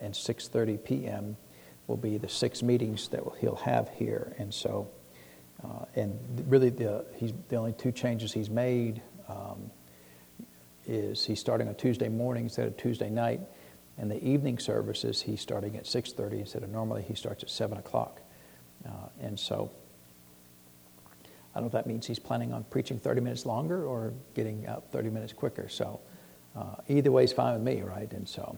and 6:30 p.m. will be the 6 meetings that he'll have here. And so, and really the only 2 changes he's made is he's starting on Tuesday morning instead of Tuesday night, and the evening services he's starting at 6:30 instead of normally he starts at 7 o'clock. And so, I don't know if that means he's planning on preaching 30 minutes longer or getting out 30 minutes quicker. So, either way is fine with me, right? And so,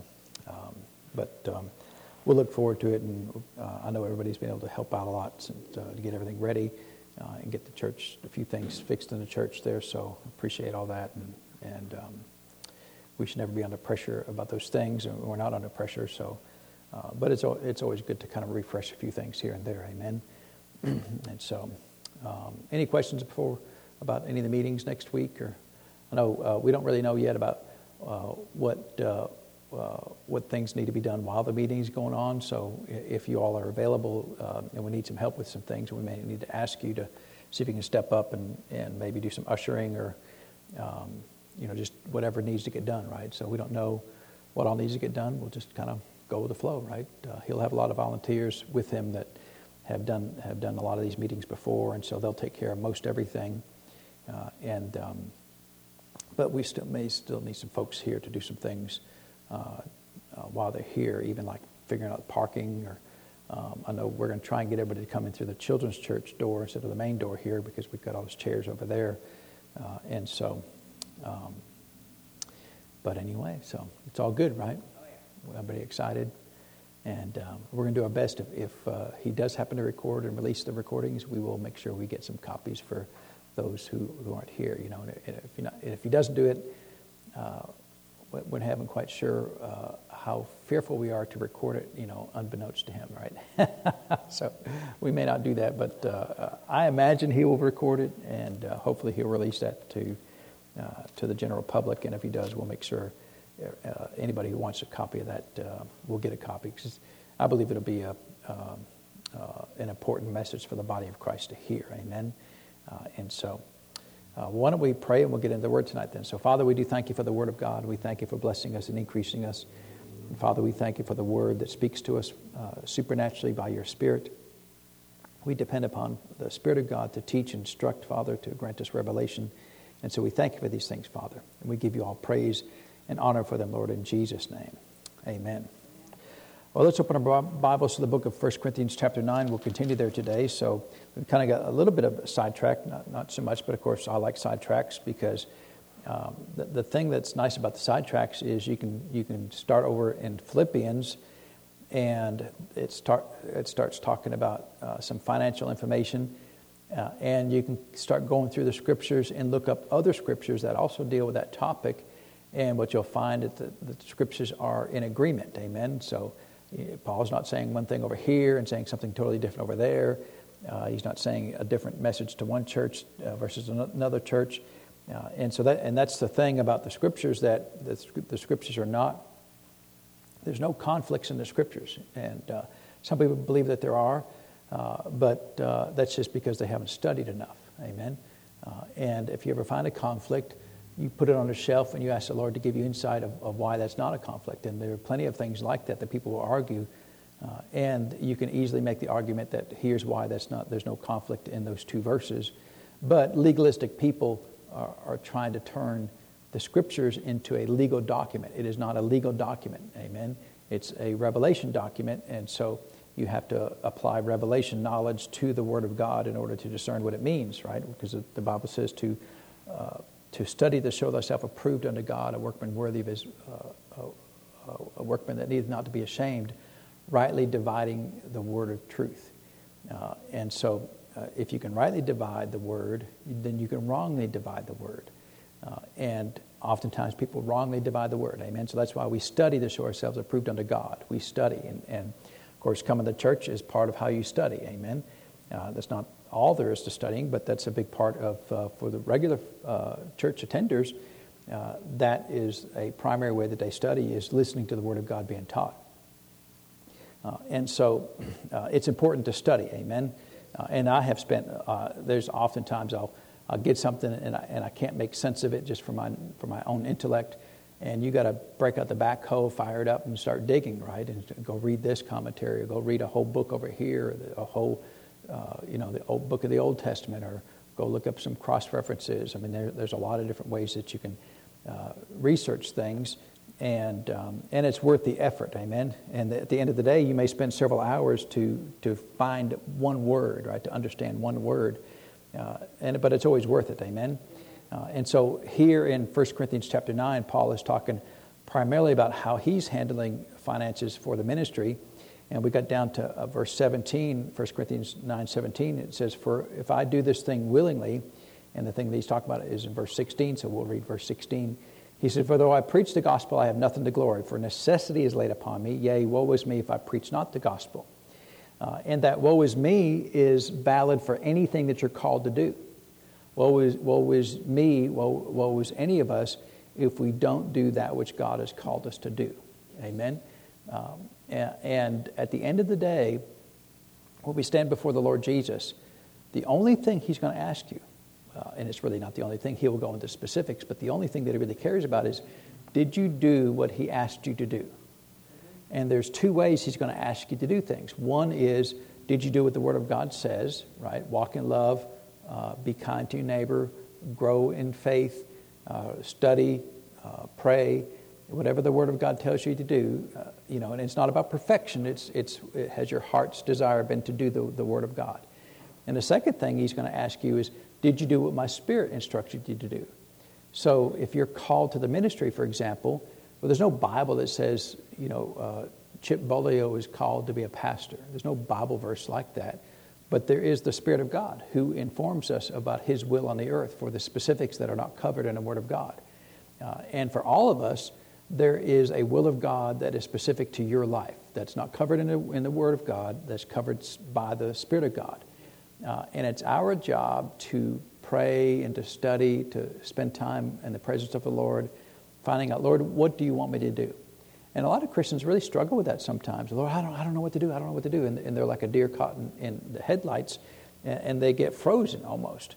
we'll look forward to it, and I know everybody's been able to help out a lot to get everything ready and get the church, a few things fixed in the church there. So, appreciate all that, and we should never be under pressure about those things, and we're not under pressure. So, but it's always good to kind of refresh a few things here and there. Amen. And so, any questions about any of the meetings next week? Or I know we don't really know yet about what things need to be done while the meeting's going on. So if you all are available and we need some help with some things, we may need to ask you to see if you can step up and maybe do some ushering or just whatever needs to get done, right? So we don't know what all needs to get done. We'll just kind of go with the flow, right? He'll have a lot of volunteers with him that have done a lot of these meetings before, and so they'll take care of most everything. But we may still need some folks here to do some things while they're here, even like figuring out parking. Or I know we're going to try and get everybody to come in through the children's church door instead of the main door here, because we've got all those chairs over there. But anyway, so it's all good, right? Everybody excited? And we're going to do our best. If he does happen to record and release the recordings, we will make sure we get some copies for those who aren't here. And if he doesn't do it, we're not quite sure how fearful we are to record it, unbeknownst to him, right? So we may not do that, but I imagine he will record it, and hopefully he'll release that to the general public. And if he does, we'll make sure anybody who wants a copy of that will get a copy, because I believe it'll be an important message for the body of Christ to hear. Amen. And so why don't we pray, and we'll get into the Word tonight then. So, Father, we do thank you for the Word of God. We thank you for blessing us and increasing us. And Father, we thank you for the Word that speaks to us supernaturally by your Spirit. We depend upon the Spirit of God to teach, instruct, Father, to grant us revelation. And so we thank you for these things, Father. And we give you all praise and honor for them, Lord, in Jesus' name. Amen. Well, let's open our Bibles to the book of 1 Corinthians chapter 9. We'll continue there today. So we've kind of got a little bit of a sidetrack, not so much, but of course I like sidetracks, because the thing that's nice about the sidetracks is you can start over in Philippians, and it starts talking about some financial information, and you can start going through the scriptures and look up other scriptures that also deal with that topic, and what you'll find is that the scriptures are in agreement. Amen. So Paul's not saying one thing over here and saying something totally different over there. He's not saying a different message to one church versus another church. And that's the thing about the scriptures, that the scriptures are not, there's no conflicts in the scriptures. And some people believe that there are, but that's just because they haven't studied enough. Amen. And if you ever find a conflict, you put it on a shelf and you ask the Lord to give you insight of why that's not a conflict. And there are plenty of things like that people will argue. And you can easily make the argument that here's why there's no conflict in those two verses. But legalistic people are trying to turn the scriptures into a legal document. It is not a legal document. Amen. It's a revelation document. And so you have to apply revelation knowledge to the Word of God in order to discern what it means, right? Because the Bible says to study to show thyself approved unto God, a workman worthy of his, a workman that needeth not to be ashamed, rightly dividing the word of truth. And so if you can rightly divide the word, then you can wrongly divide the word. And oftentimes people wrongly divide the word. Amen. So that's why we study to show ourselves approved unto God. We study. And of course, coming to church is part of how you study. Amen. That's not all there is to studying, but that's a big part of, for the regular church attenders, that is a primary way that they study, is listening to the Word of God being taught. And so it's important to study, amen? And I have spent, there's oftentimes I'll get something and I can't make sense of it just from my own intellect, And you got to break out the backhoe, fire it up, and start digging, right? And go read this commentary, or go read a whole book over here, a whole, the old book of the Old Testament, or go look up some cross references. I mean, there's a lot of different ways that you can research things, and it's worth the effort, amen. And at the end of the day, you may spend several hours to find one word, right? To understand one word, but it's always worth it, amen. And so here in 1 Corinthians chapter 9, Paul is talking primarily about how he's handling finances for the ministry. And we got down to verse 17, 1 Corinthians 9:17. It says, "For if I do this thing willingly," and the thing that he's talking about is in verse 16, so we'll read verse 16. He said, "For though I preach the gospel, I have nothing to glory, for necessity is laid upon me. Yea, woe is me if I preach not the gospel." And that woe is me is valid for anything that you're called to do. Woe is me, woe is any of us if we don't do that which God has called us to do. Amen? And at the end of the day, when we stand before the Lord Jesus, the only thing he's going to ask you, and it's really not the only thing, he will go into specifics, but the only thing that he really cares about is, did you do what he asked you to do? And there's two ways he's going to ask you to do things. One is, did you do what the Word of God says, right? Walk in love, be kind to your neighbor, grow in faith, study, pray, whatever the Word of God tells you to do, and it's not about perfection. It has your heart's desire been to do the Word of God. And the second thing he's going to ask you is, did you do what my Spirit instructed you to do? So if you're called to the ministry, for example, well, there's no Bible that says, Chip Bolio is called to be a pastor. There's no Bible verse like that. But there is the Spirit of God who informs us about His will on the earth for the specifics that are not covered in the Word of God. And for all of us, there is a will of God that is specific to your life, that's not covered in the Word of God, that's covered by the Spirit of God. And it's our job to pray and to study, to spend time in the presence of the Lord, finding out, Lord, what do you want me to do? And a lot of Christians really struggle with that sometimes. Lord, I don't know what to do. I don't know what to do. And they're like a deer caught in the headlights, and they get frozen almost.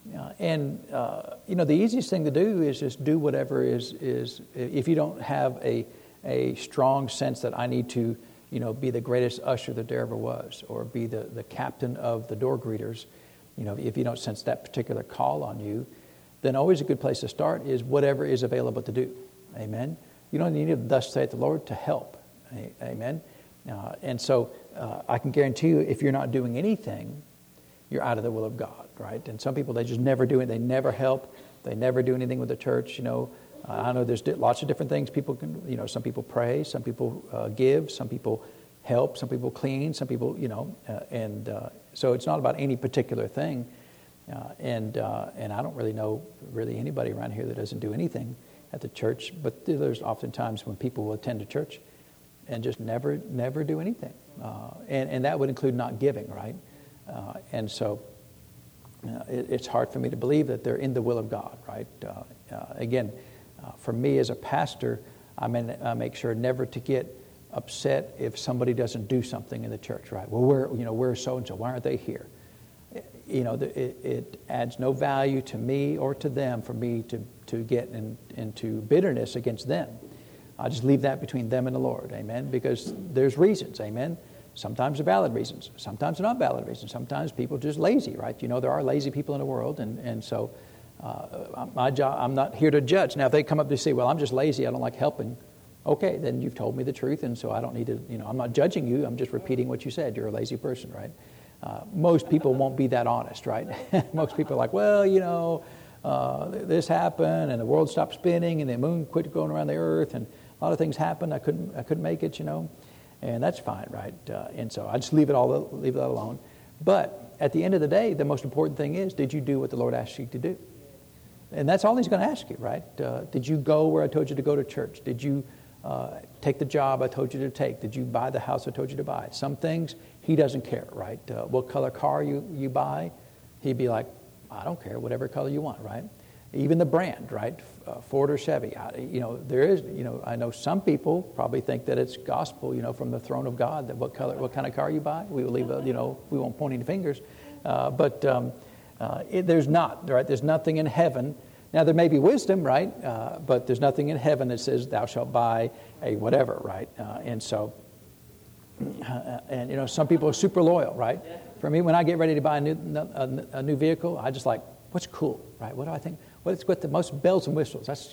The easiest thing to do is just do whatever is if you don't have a strong sense that I need to, be the greatest usher that there ever was, or be the captain of the door greeters, if you don't sense that particular call on you, then always a good place to start is whatever is available to do. Amen. You don't need thus saith the Lord to help. Amen. And so I can guarantee you, if you're not doing anything, you're out of the will of God, right? And some people, they just never do it. They never help. They never do anything with the church. I know there's lots of different things people can, some people pray, some people give, some people help, some people clean, some people, so it's not about any particular thing. And I don't really know anybody around here that doesn't do anything at the church, but there's often times when people will attend a church and just never do anything. And that would include not giving, right? And so it's hard for me to believe that they're in the will of God, right? Again, for me as a pastor, I make sure never to get upset if somebody doesn't do something in the church, right? Well, where's so-and-so? Why aren't they here? It adds no value to me or to them for me to get into bitterness against them. I just leave that between them and the Lord, amen? Because there's reasons, amen? Sometimes they're valid reasons. Sometimes they're not valid reasons. Sometimes people are just lazy, right? There are lazy people in the world, and so my job, I'm not here to judge. Now, if they come up to say, well, I'm just lazy, I don't like helping, okay, then you've told me the truth, and so I don't need to, I'm not judging you, I'm just repeating what you said. You're a lazy person, right? Most people won't be that honest, right? Most people are like, well, this happened, and the world stopped spinning, and the moon quit going around the earth, and a lot of things happened. I couldn't make it, and that's fine, right? And so I just leave that alone. But at the end of the day, the most important thing is, did you do what the Lord asked you to do? And that's all He's going to ask you, right? Did you go where I told you to go to church? Did you take the job I told you to take? Did you buy the house I told you to buy? Some things He doesn't care, right? What color car you buy, He'd be like, I don't care, whatever color you want, right? Even the brand, right? Ford or Chevy. There is, I know some people probably think that it's gospel, from the throne of God, that what kind of car you buy. We will leave, we won't point any fingers. But there's not, right? There's nothing in heaven Now, there may be wisdom, right? But there's nothing in heaven that says thou shalt buy a whatever, right? And some people are super loyal, right? For me, when I get ready to buy a new vehicle, I just like, what's cool, right? What do I think? What's got the most bells and whistles? That's,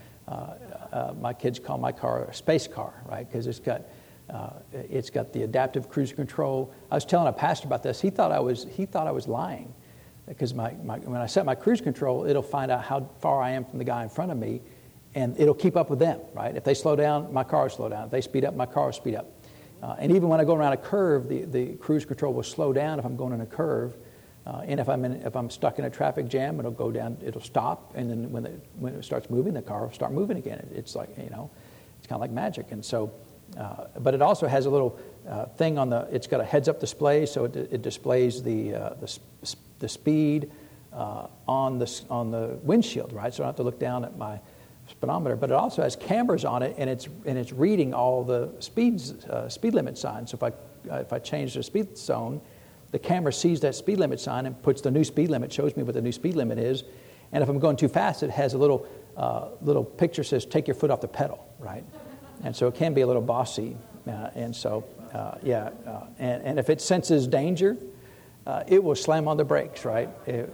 my kids call my car a space car, right? Because it's got the adaptive cruise control. I was telling a pastor about this. He thought I was lying, because when I set my cruise control, it'll find out how far I am from the guy in front of me, and it'll keep up with them, right? If they slow down, my car will slow down. If they speed up, my car will speed up. And even when I go around a curve, the cruise control will slow down if I'm going in a curve. And if I'm stuck in a traffic jam, it'll go down, it'll stop, and then when it starts moving, the car will start moving again. It's like, it's kind of like magic. And so, but it also has a little thing it's got a heads-up display, so it displays the speed on the windshield, right? So I don't have to look down at my speedometer. But it also has cameras on it, and it's reading all the speed limit signs. So if I change the speed zone, the camera sees that speed limit sign and puts the new speed limit, shows me what the new speed limit is. And if I'm going too fast, it has a little picture says, take your foot off the pedal, right? And so it can be a little bossy. And if it senses danger, it will slam on the brakes, right?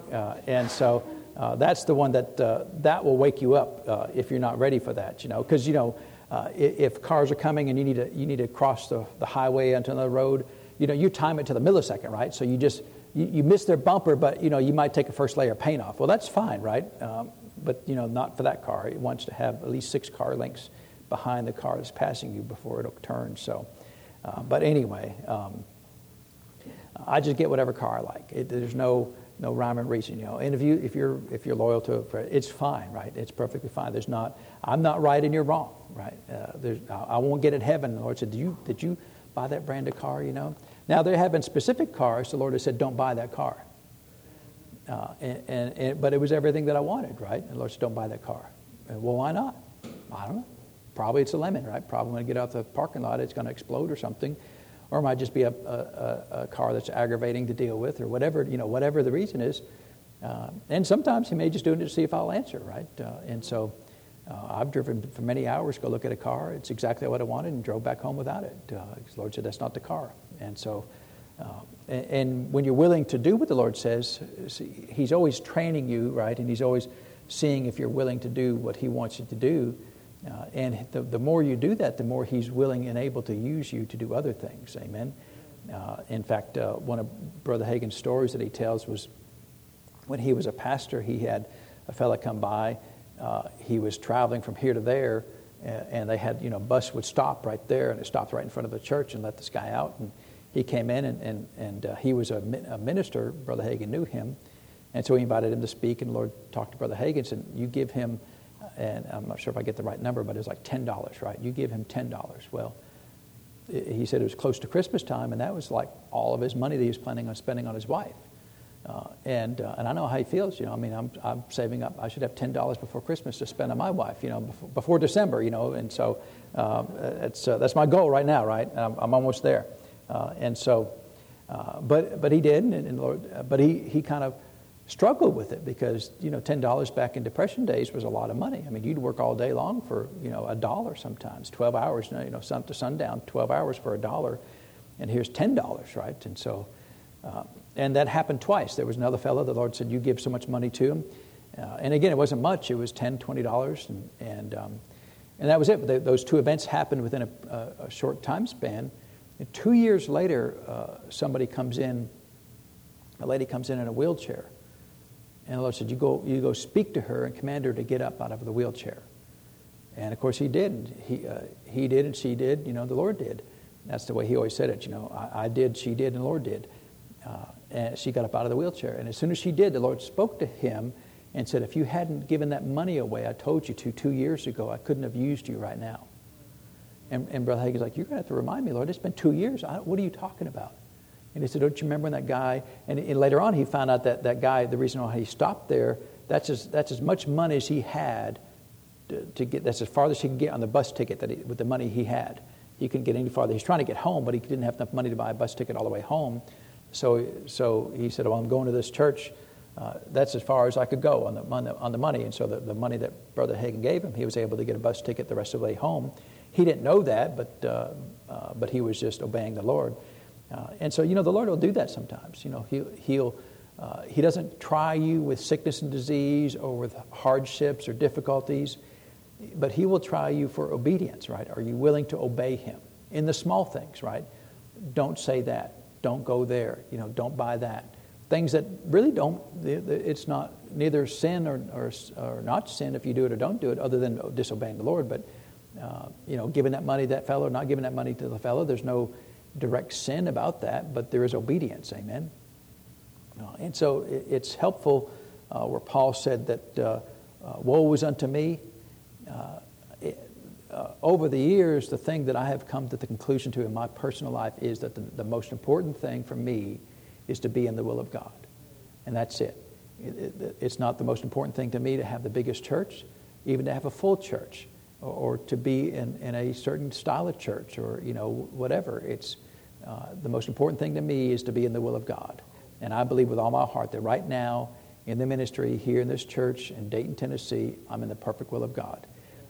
So that's the one that will wake you up if you're not ready for that, because, if cars are coming and you need to cross the highway onto another road, you time it to the millisecond, right? So you miss their bumper, but, you might take a first layer of paint off. Well, that's fine, right? But, not for that car. It wants to have at least 6 car lengths behind the car that's passing you before it'll turn. So, but anyway, I just get whatever car I like. There's no rhyme and reason, And if you're loyal to it, it's fine, right? It's perfectly fine. I'm not right and you're wrong, right? I won't get in heaven. The Lord said, did you buy that brand of car? Now there have been specific cars. The Lord has said, don't buy that car. But it was everything that I wanted, right? And the Lord said, don't buy that car. Well, why not? I don't know. Probably it's a lemon, right? Probably when I get out the parking lot, it's going to explode or something. Or it might just be a car that's aggravating to deal with, or whatever, whatever the reason is. And sometimes he may just do it to see if I'll answer, right? And so I've driven for many hours to go look at a car. It's exactly what I wanted, and drove back home without it. The Lord said, that's not the car. And so, and when you're willing to do what the Lord says, he's always training you, right? And he's always seeing if you're willing to do what he wants you to do. And the more you do that, the more he's willing and able to use you to do other things. Amen. In fact, one of Brother Hagin's stories that he tells was when he was a pastor, he had a fella come by. He was traveling from here to there, and they had, bus would stop right there, and it stopped right in front of the church and let this guy out. And he came in, and he was a minister. Brother Hagin knew him, and so he invited him to speak. And the Lord talked to Brother Hagin and said, you give him, and I'm not sure if I get the right number, but it was like $10, right? You give him $10. Well, he said it was close to Christmas time, and that was like all of his money that he was planning on spending on his wife. And I know how he feels. I'm saving up. I should have $10 before Christmas to spend on my wife. Before December. And so that's my goal right now. Right, I'm almost there. But he did, and Lord, but he kind of struggled with it because $10 back in Depression days was a lot of money. I mean, you'd work all day long for $1 sometimes, 12 hours. Sun to sundown, 12 hours for $1, and here's $10, right? And so. And that happened twice. There was another fellow, the Lord said, you give so much money to him. And again, it wasn't much. It was $10, $20. And that was it. But those two events happened within a short time span. And 2 years later, a lady comes in in a wheelchair. And the Lord said, you go speak to her and command her to get up out of the wheelchair. And of course he did. He did and she did, the Lord did. That's the way he always said it, I did, she did, and the Lord did. And she got up out of the wheelchair. And as soon as she did, the Lord spoke to him and said, if you hadn't given that money away, I told you to 2 years ago, I couldn't have used you right now. And Brother Hagin's like, you're going to have to remind me, Lord, it's been 2 years. What are you talking about? And he said, don't you remember when that guy, and later on he found out that guy, the reason why he stopped there, that's as much money as he had to get, that's as far as he could get on the bus ticket with the money he had. He couldn't get any farther. He's trying to get home, but he didn't have enough money to buy a bus ticket all the way home. So he said, well, I'm going to this church that's as far as I could go on the money. And so the money that Brother Hagin gave him, he was able to get a bus ticket the rest of the way home. He didn't know that, but he was just obeying the Lord. And so, the Lord will do that sometimes. He doesn't try you with sickness and disease or with hardships or difficulties, but he will try you for obedience, right? Are you willing to obey him in the small things, right? Don't say that. Don't go there. Don't buy that. Things that really it's not neither sin or not sin if you do it or don't do it, other than disobeying the Lord. But, giving that money to that fellow, not giving that money to the fellow, there's no direct sin about that, but there is obedience. Amen. And so it's helpful where Paul said that woe was unto me. Over the years, the thing that I have come to the conclusion to in my personal life is that the most important thing for me is to be in the will of God. And that's it. It's not the most important thing to me to have the biggest church, even to have a full church, or to be in a certain style of church, or whatever. It's the most important thing to me is to be in the will of God. And I believe with all my heart that right now in the ministry here in this church in Dayton, Tennessee, I'm in the perfect will of God.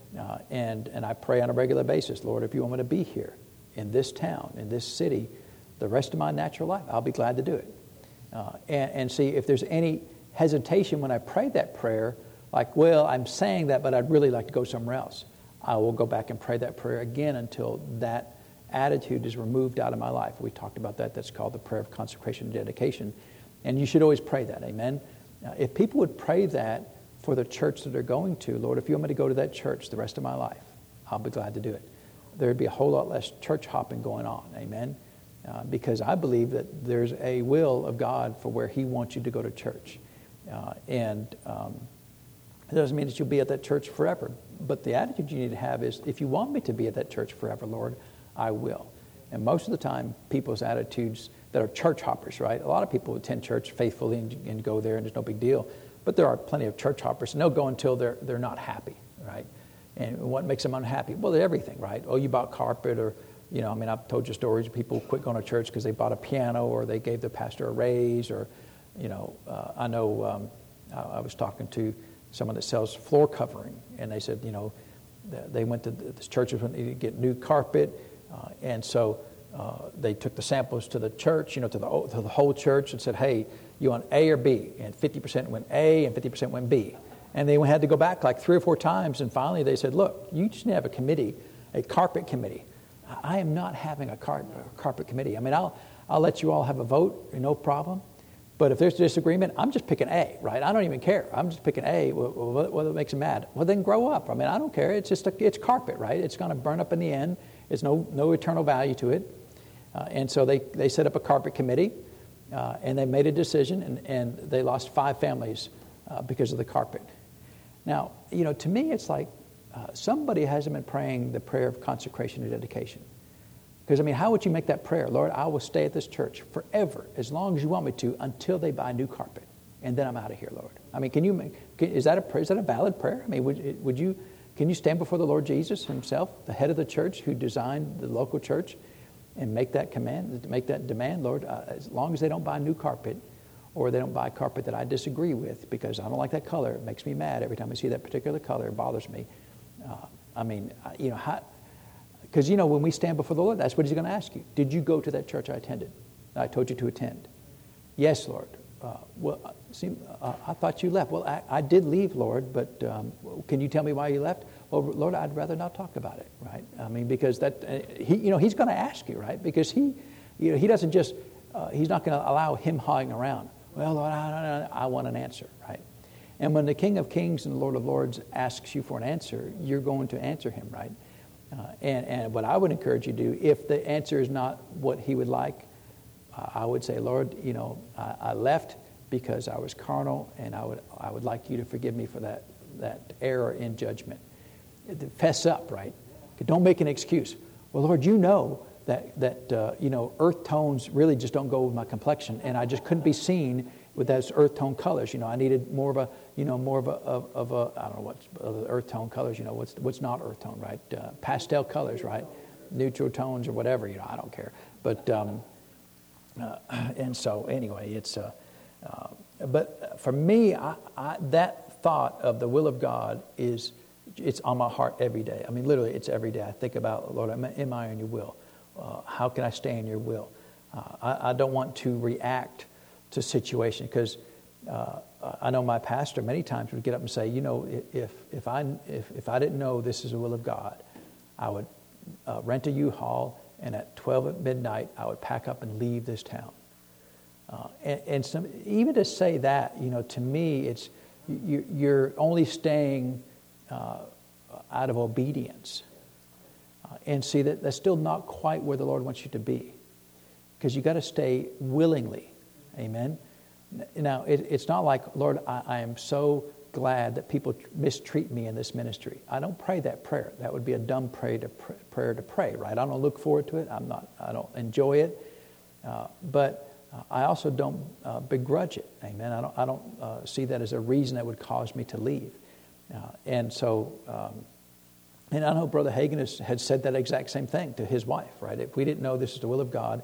And I pray on a regular basis, Lord, if you want me to be here in this town, in this city, the rest of my natural life, I'll be glad to do it. And see if there's any hesitation when I pray that prayer, like, well, I'm saying that, but I'd really like to go somewhere else. I will go back and pray that prayer again until that attitude is removed out of my life. We talked about that. That's called the prayer of consecration and dedication. And you should always pray that. Amen. If people would pray that for the church that they're going to, Lord, if you want me to go to that church the rest of my life, I'll be glad to do it. There'd be a whole lot less church hopping going on. Amen. Because I believe that there's a will of God for where he wants you to go to church. It doesn't mean that you'll be at that church forever. But the attitude you need to have is, if you want me to be at that church forever, Lord, I will. And most of the time, people's attitudes that are church hoppers, right? A lot of people attend church faithfully and go there, and there's no big deal. But there are plenty of church hoppers, and they'll go until they're not happy, right? And what makes them unhappy? Well, everything, right? Oh, you bought carpet, or, I've told you stories of people quit going to church because they bought a piano, or they gave their pastor a raise, or, I know I was talking to someone that sells floor covering, and they said, they went to this church when they get new carpet, and so they took the samples to the church, to the whole church, and said, hey, you want A or B? And 50% went A and 50% went B. And they had to go back like 3 or 4 times, and finally they said, look, you just need to have a committee, a carpet committee. I am not having a carpet committee. I'll let you all have a vote, no problem. But if there's disagreement, I'm just picking A, right? I don't even care. I'm just picking A. What makes them mad? Well, then grow up. I don't care. It's just it's carpet, right? It's going to burn up in the end. There's no eternal value to it. And so they set up a carpet committee, and they made a decision, and they lost 5 families because of the carpet. Now, to me, it's like somebody hasn't been praying the prayer of consecration and dedication. Because, how would you make that prayer? Lord, I will stay at this church forever, as long as you want me to, until they buy new carpet. And then I'm out of here, Lord. Is that a valid prayer? Can you stand before the Lord Jesus himself, the head of the church who designed the local church, and make that demand, Lord, as long as they don't buy new carpet, or they don't buy carpet that I disagree with, because I don't like that color. It makes me mad every time I see that particular color. It bothers me. Because, when we stand before the Lord, that's what he's going to ask you. Did you go to that church I attended? I told you to attend. Yes, Lord. I thought you left. Well, I did leave, Lord, but can you tell me why you left? Well, Lord, I'd rather not talk about it, right? Because he's going to ask you, right? Because he doesn't just, he's not going to allow him hanging around. Well, Lord, I want an answer, right? And when the King of Kings and the Lord of Lords asks you for an answer, you're going to answer him, right? And what I would encourage you to do, if the answer is not what he would like, I would say, Lord, I left because I was carnal, and I would like you to forgive me for that error in judgment. Fess up, right? Don't make an excuse. Well, Lord, that earth tones really just don't go with my complexion, and I just couldn't be seen with those earth tone colors. I needed more of a I don't know what's earth tone colors. What's not earth tone, right? Pastel colors, right? Neutral tones or whatever. I don't care. But and so anyway, it's But for me, that thought of the will of God it's on my heart every day. I mean, literally, it's every day. I think about, Lord, am I in your will? How can I stay in your will? I don't want to react to situations because I know my pastor many times would get up and say, if I didn't know this is the will of God, I would rent a U-Haul, and at 12 at midnight, I would pack up and leave this town. Even to say that, to me, it's you're only staying out of obedience. And see, that's still not quite where the Lord wants you to be. Because you got to stay willingly. Amen? Now, it's not like, Lord, I am so glad that people mistreat me in this ministry. I don't pray that prayer. That would be a dumb prayer to pray, right? I don't look forward to it. I don't enjoy it. But I also don't begrudge it. Amen? I don't see that as a reason that would cause me to leave. And I know Brother Hagin had said that exact same thing to his wife, right? If we didn't know this is the will of God,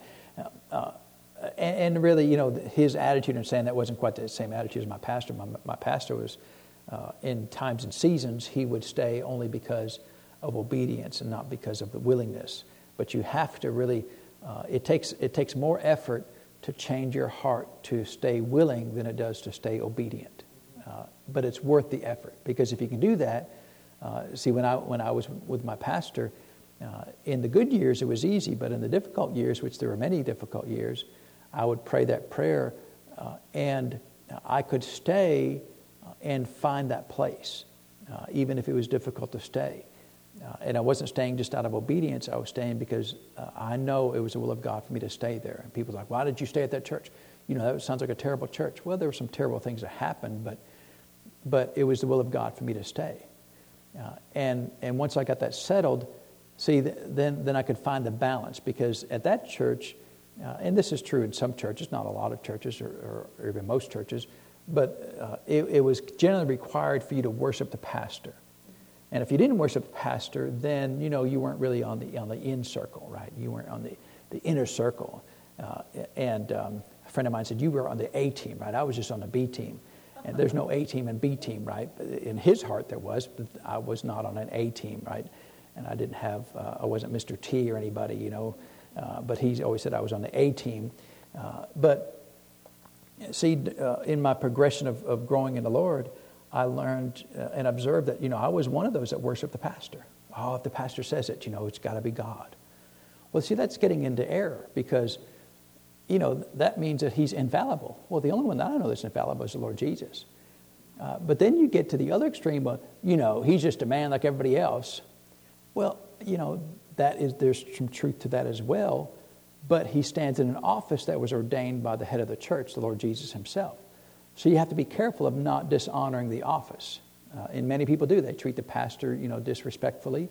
and really, his attitude in saying that wasn't quite the same attitude as my pastor. My pastor was, in times and seasons, he would stay only because of obedience and not because of the willingness. But you have to really, it takes more effort to change your heart to stay willing than it does to stay obedient. But it's worth the effort, because if you can do that, see, when I was with my pastor, in the good years it was easy, but in the difficult years, which there were many difficult years, I would pray that prayer, and I could stay and find that place, even if it was difficult to stay. And I wasn't staying just out of obedience. I was staying because I know it was the will of God for me to stay there. And people were like, why did you stay at that church? That sounds like a terrible church. Well, there were some terrible things that happened, but it was the will of God for me to stay. And once I got that settled, see, then I could find the balance, because at that church, and this is true in some churches, not a lot of churches or even most churches, but it was generally required for you to worship the pastor. And if you didn't worship the pastor, then you weren't really on the in circle, right? You weren't on the inner circle. And a friend of mine said, you were on the A team, right? I was just on the B team. And there's no A team and B team, right? In his heart there was, but I was not on an A team, right? And I wasn't Mr. T or anybody, but he always said I was on the A team. But see, in my progression of growing in the Lord, I learned and observed that, I was one of those that worshiped the pastor. Oh, if the pastor says it, it's got to be God. Well, see, that's getting into error, because that means that he's infallible. Well, the only one that I know that's infallible is the Lord Jesus. But then you get to the other extreme of, he's just a man like everybody else. Well, there's some truth to that as well. But he stands in an office that was ordained by the head of the church, the Lord Jesus himself. So you have to be careful of not dishonoring the office. And many people do. They treat the pastor, disrespectfully.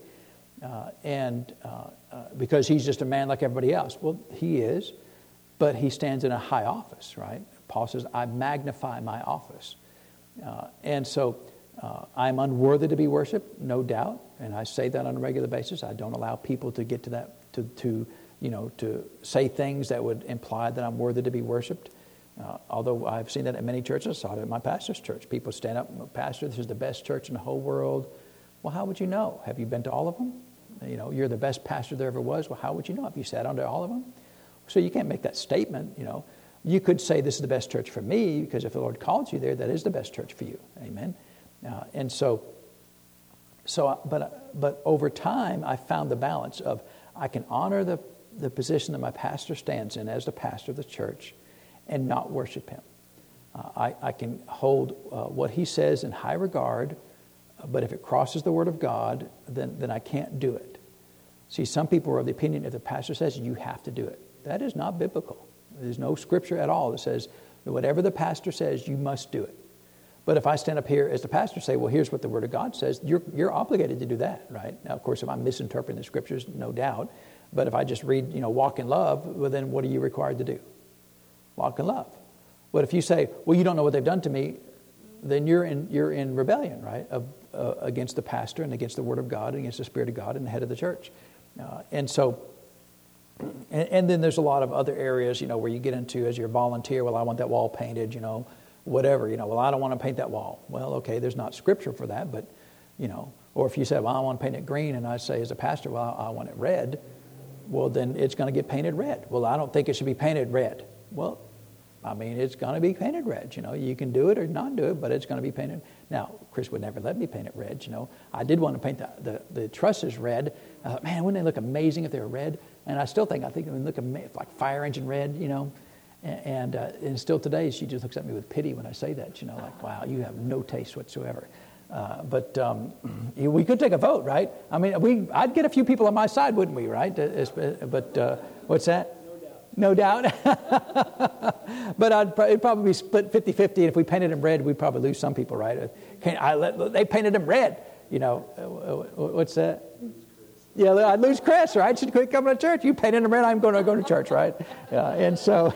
Because he's just a man like everybody else. Well, he is. But he stands in a high office, right? Paul says, I magnify my office. And so I'm unworthy to be worshipped, no doubt. And I say that on a regular basis. I don't allow people to get to that, to say things that would imply that I'm worthy to be worshipped. Although I've seen that at many churches. I saw it at my pastor's church. People stand up, Pastor, this is the best church in the whole world. Well, how would you know? Have you been to all of them? You're the best pastor there ever was. Well, how would you know? Have you sat under all of them? So you can't make that statement, You could say this is the best church for me, because if the Lord called you there, that is the best church for you. Amen. But over time, I found the balance of I can honor the position that my pastor stands in as the pastor of the church and not worship him. I can hold what he says in high regard, but if it crosses the word of God, then I can't do it. See, some people are of the opinion if the pastor says you have to do it. That is not biblical. There's no scripture at all that says that whatever the pastor says, you must do it. But if I stand up here as the pastor say, well, here's what the Word of God says, you're obligated to do that, right? Now, of course, if I'm misinterpreting the scriptures, no doubt. But if I just read, walk in love, well, then what are you required to do? Walk in love. But if you say, well, you don't know what they've done to me, then you're in rebellion, right, against the pastor and against the Word of God and against the Spirit of God and the head of the church. And then there's a lot of other areas, where you get into as your volunteer, well, I want that wall painted, whatever, well, I don't want to paint that wall. Well, okay, there's not scripture for that, but, or if you said, well, I want to paint it green, and I say as a pastor, well, I want it red, well, then it's going to get painted red. Well, I don't think it should be painted red. Well, it's going to be painted red. You can do it or not do it, but it's going to be painted. Now, Chris would never let me paint it red. I did want to paint the trusses red. I thought, man, wouldn't they look amazing if they were red? And I think it would look like fire engine red, And still today, she just looks at me with pity when I say that. Like, wow, you have no taste whatsoever. But we could take a vote, right? I'd get a few people on my side, wouldn't we, right? But what's that? No doubt. But it'd probably be split 50-50. And if we painted them red, we'd probably lose some people, right? They painted them red. What's that? Yeah, I'd lose Chris, right? She'd quit coming to church. You painted them red, I'm going to go to church, right? And so,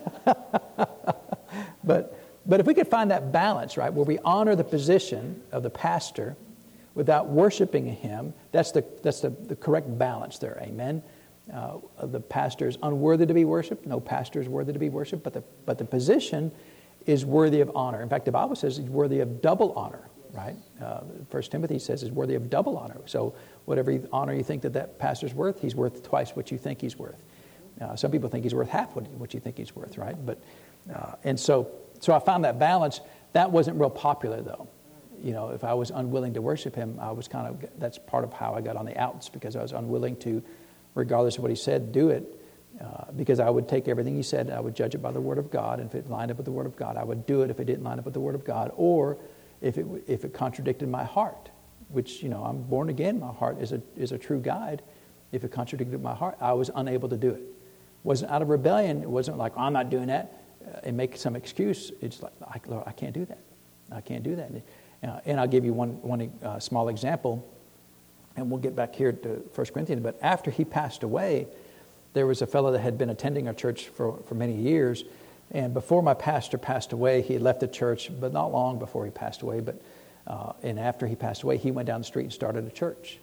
but if we could find that balance, right, where we honor the position of the pastor without worshiping him, that's the correct balance there. Amen. The pastor is unworthy to be worshipped. No pastor is worthy to be worshipped, but the position is worthy of honor. In fact, the Bible says he's worthy of double honor, right? 1 Timothy says he's worthy of double honor. So whatever honor you think that pastor's worth, he's worth twice what you think he's worth. Some people think he's worth half what you think he's worth, right? But and so I found that balance. That wasn't real popular, though. If I was unwilling to worship him, that's part of how I got on the outs, because I was unwilling to, regardless of what he said, do it, because I would take everything he said and I would judge it by the Word of God, and if it lined up with the Word of God, I would do it if it didn't line up with the Word of God, or if it contradicted my heart, which, I'm born again, my heart is a true guide. If it contradicted my heart, I was unable to do it. It wasn't out of rebellion. It wasn't like, I'm not doing that, and make some excuse. It's like, Lord, I can't do that. I can't do that. And I'll give you one small example, and we'll get back here to 1 Corinthians. But after he passed away, there was a fellow that had been attending our church for many years. And before my pastor passed away, he had left the church, but not long before he passed away. And after he passed away, he went down the street and started a church.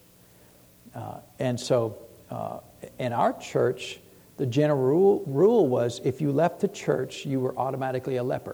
And so in our church, the general rule was if you left the church, you were automatically a leper.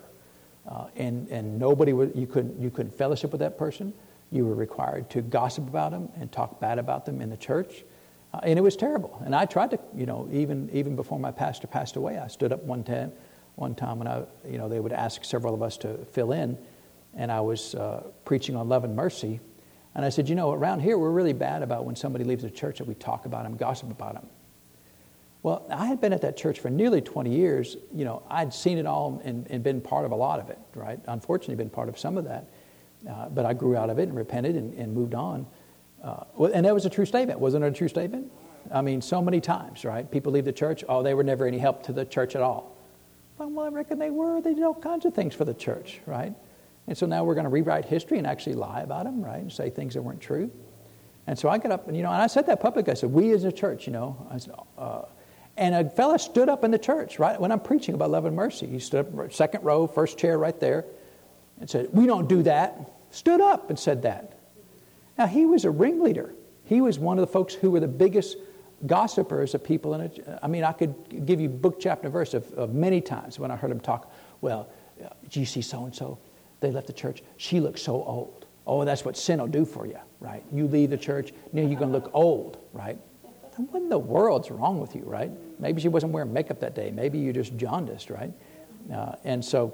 And nobody you couldn't fellowship with that person. You were required to gossip about them and talk bad about them in the church. And it was terrible. And I tried to, even before my pastor passed away, I stood up one time when they would ask several of us to fill in, and I was preaching on love and mercy. And I said, around here we're really bad about when somebody leaves the church that we talk about them, gossip about them. Well, I had been at that church for nearly 20 years. I'd seen it all and been part of a lot of it, right? Unfortunately, been part of some of that. But I grew out of it and repented and moved on. And that was a true statement. Wasn't it a true statement? So many times, right? People leave the church. Oh, they were never any help to the church at all. Well, I reckon they were. They did all kinds of things for the church, right? And so now we're going to rewrite history and actually lie about them, right? And say things that weren't true. And so I got up and, and I said that publicly. I said, we as a church, I said, and a fella stood up in the church, right, when I'm preaching about love and mercy. He stood up, second row, first chair right there, and said, we don't do that. Stood up and said that. Now, he was a ringleader. He was one of the folks who were the biggest gossipers of people in it. I could give you book, chapter, verse of many times when I heard him talk. Well, do you see so-and-so? They left the church. She looks so old. Oh, that's what sin will do for you, right? You leave the church, now you're going to look old, right? What in the world's wrong with you, right? Maybe she wasn't wearing makeup that day. Maybe you're just jaundiced, right? And so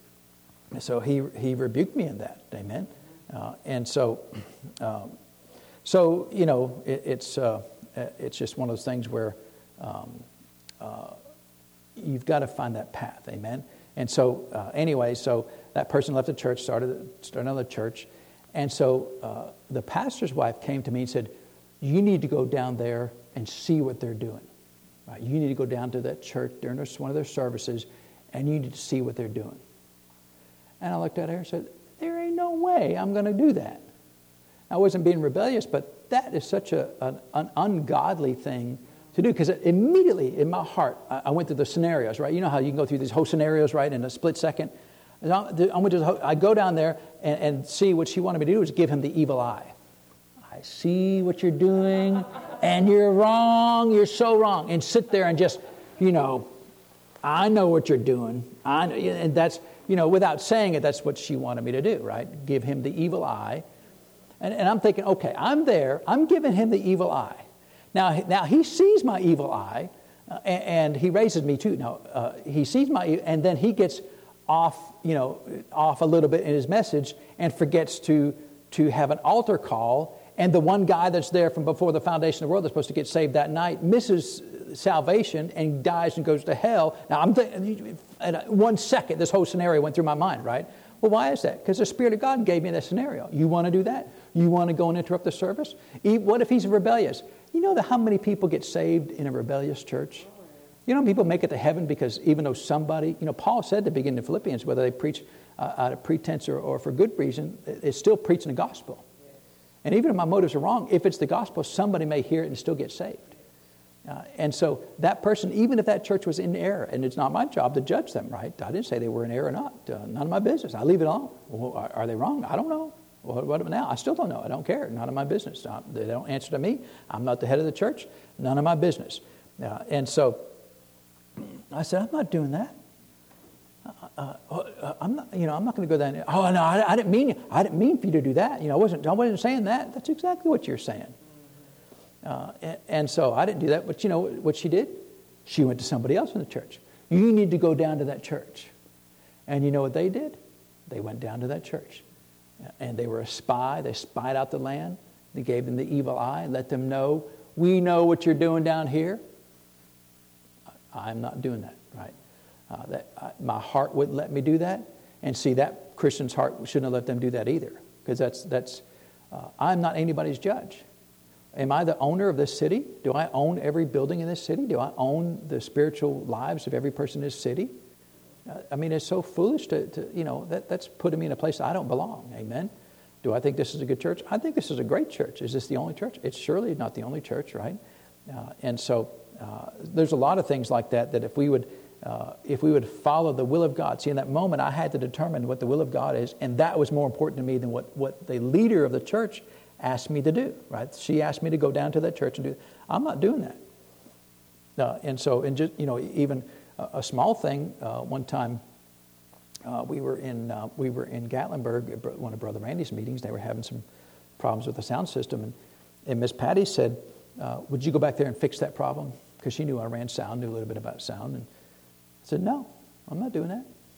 he rebuked me in that, amen. It's just one of those things where you've got to find that path, amen. And so so that person left the church, started another church, and so the pastor's wife came to me and said, "You need to go down there and see what they're doing. Right? You need to go down to that church during one of their services, and you need to see what they're doing." And I looked at her and said, there ain't no way I'm going to do that. I wasn't being rebellious, but that is such an ungodly thing to do, because immediately in my heart, I went through the scenarios, right? You know how you can go through these whole scenarios, right, in a split second? I go down there and see what she wanted me to do is give him the evil eye. I see what you're doing, and you're wrong, you're so wrong. And sit there and just, I know what you're doing. I know, and that's, without saying it, that's what she wanted me to do, right? Give him the evil eye. And I'm thinking, okay, I'm there. I'm giving him the evil eye. Now he sees my evil eye, and he raises me too. Now, he sees and then he gets off a little bit in his message and forgets to have an altar call. And the one guy that's there from before the foundation of the world that's supposed to get saved that night misses salvation and dies and goes to hell. Now, I'm thinking, in 1 second, this whole scenario went through my mind, right? Well, why is that? Because the Spirit of God gave me that scenario. You want to do that? You want to go and interrupt the service? What if he's rebellious? You know how many people get saved in a rebellious church? You know, people make it to heaven because even though somebody, Paul said at the beginning of Philippians, whether they preach out of pretense or for good reason, it's still preaching the gospel. And even if my motives are wrong, if it's the gospel, somebody may hear it and still get saved. And so that person, even if that church was in error, and it's not my job to judge them, right? I didn't say they were in error or not. None of my business. I leave it alone. Well, are they wrong? I don't know. Well, what now? I still don't know. I don't care. None of my business. They don't answer to me. I'm not the head of the church. None of my business. And so I said, I'm not doing that. I'm not going to go down there. Oh no, I didn't mean for you to do that. I wasn't saying that. That's exactly what you're saying. And so I didn't do that. But you know what she did? She went to somebody else in the church. You need to go down to that church. And you know what they did? They went down to that church. And they were a spy. They spied out the land. They gave them the evil eye and let them know, we know what you're doing down here. I'm not doing that, right? My heart wouldn't let me do that. And see, that Christian's heart shouldn't have let them do that either. Because I'm not anybody's judge. Am I the owner of this city? Do I own every building in this city? Do I own the spiritual lives of every person in this city? I mean, it's so foolish that's putting me in a place I don't belong. Amen? Do I think this is a good church? I think this is a great church. Is this the only church? It's surely not the only church, right? And so there's a lot of things like that if we would follow the will of God. See, in that moment, I had to determine what the will of God is, and that was more important to me than what the leader of the church asked me to do, right? She asked me to go down to that church and do. I'm not doing that. And just even a small thing. One time, we were in Gatlinburg at one of Brother Randy's meetings. They were having some problems with the sound system, and Miss Patty said, "Would you go back there and fix that problem?" Because she knew I ran sound, knew a little bit about sound, and I said, "No, I'm not doing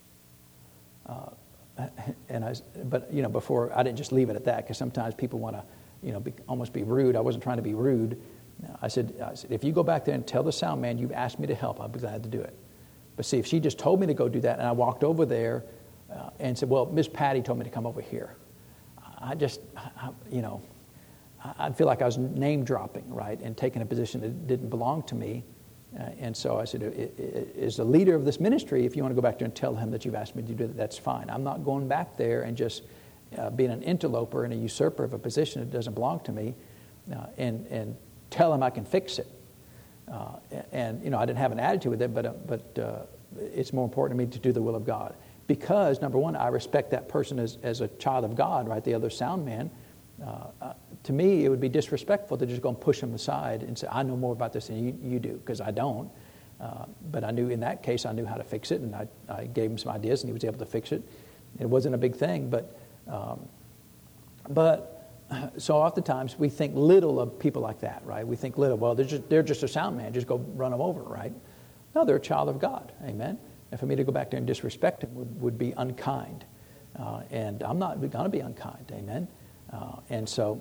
that." But before I didn't just leave it at that, because sometimes people want to, almost be rude. I wasn't trying to be rude. I said, if you go back there and tell the sound man you've asked me to help, I'll be glad to do it. But see, if she just told me to go do that, and I walked over there and said, "Well, Miss Patty told me to come over here," I'd feel like I was name dropping, right, and taking a position that didn't belong to me. And so I said, as the leader of this ministry, if you want to go back there and tell him that you've asked me to do that, that's fine. I'm not going back there and just being an interloper and a usurper of a position that doesn't belong to me and tell him I can fix it. I didn't have an attitude with it, but it's more important to me to do the will of God. Because, number one, I respect that person as a child of God, right, the other sound man. To me, it would be disrespectful to just go and push him aside and say, "I know more about this than you do," because I don't. But I knew in that case, I knew how to fix it, and I gave him some ideas, and he was able to fix it. It wasn't a big thing, but so oftentimes we think little of people like that, right? We think little. Well, they're just a sound man. Just go run them over, right? No, they're a child of God. Amen. And for me to go back there and disrespect him would be unkind, and I'm not going to be unkind. Amen. And so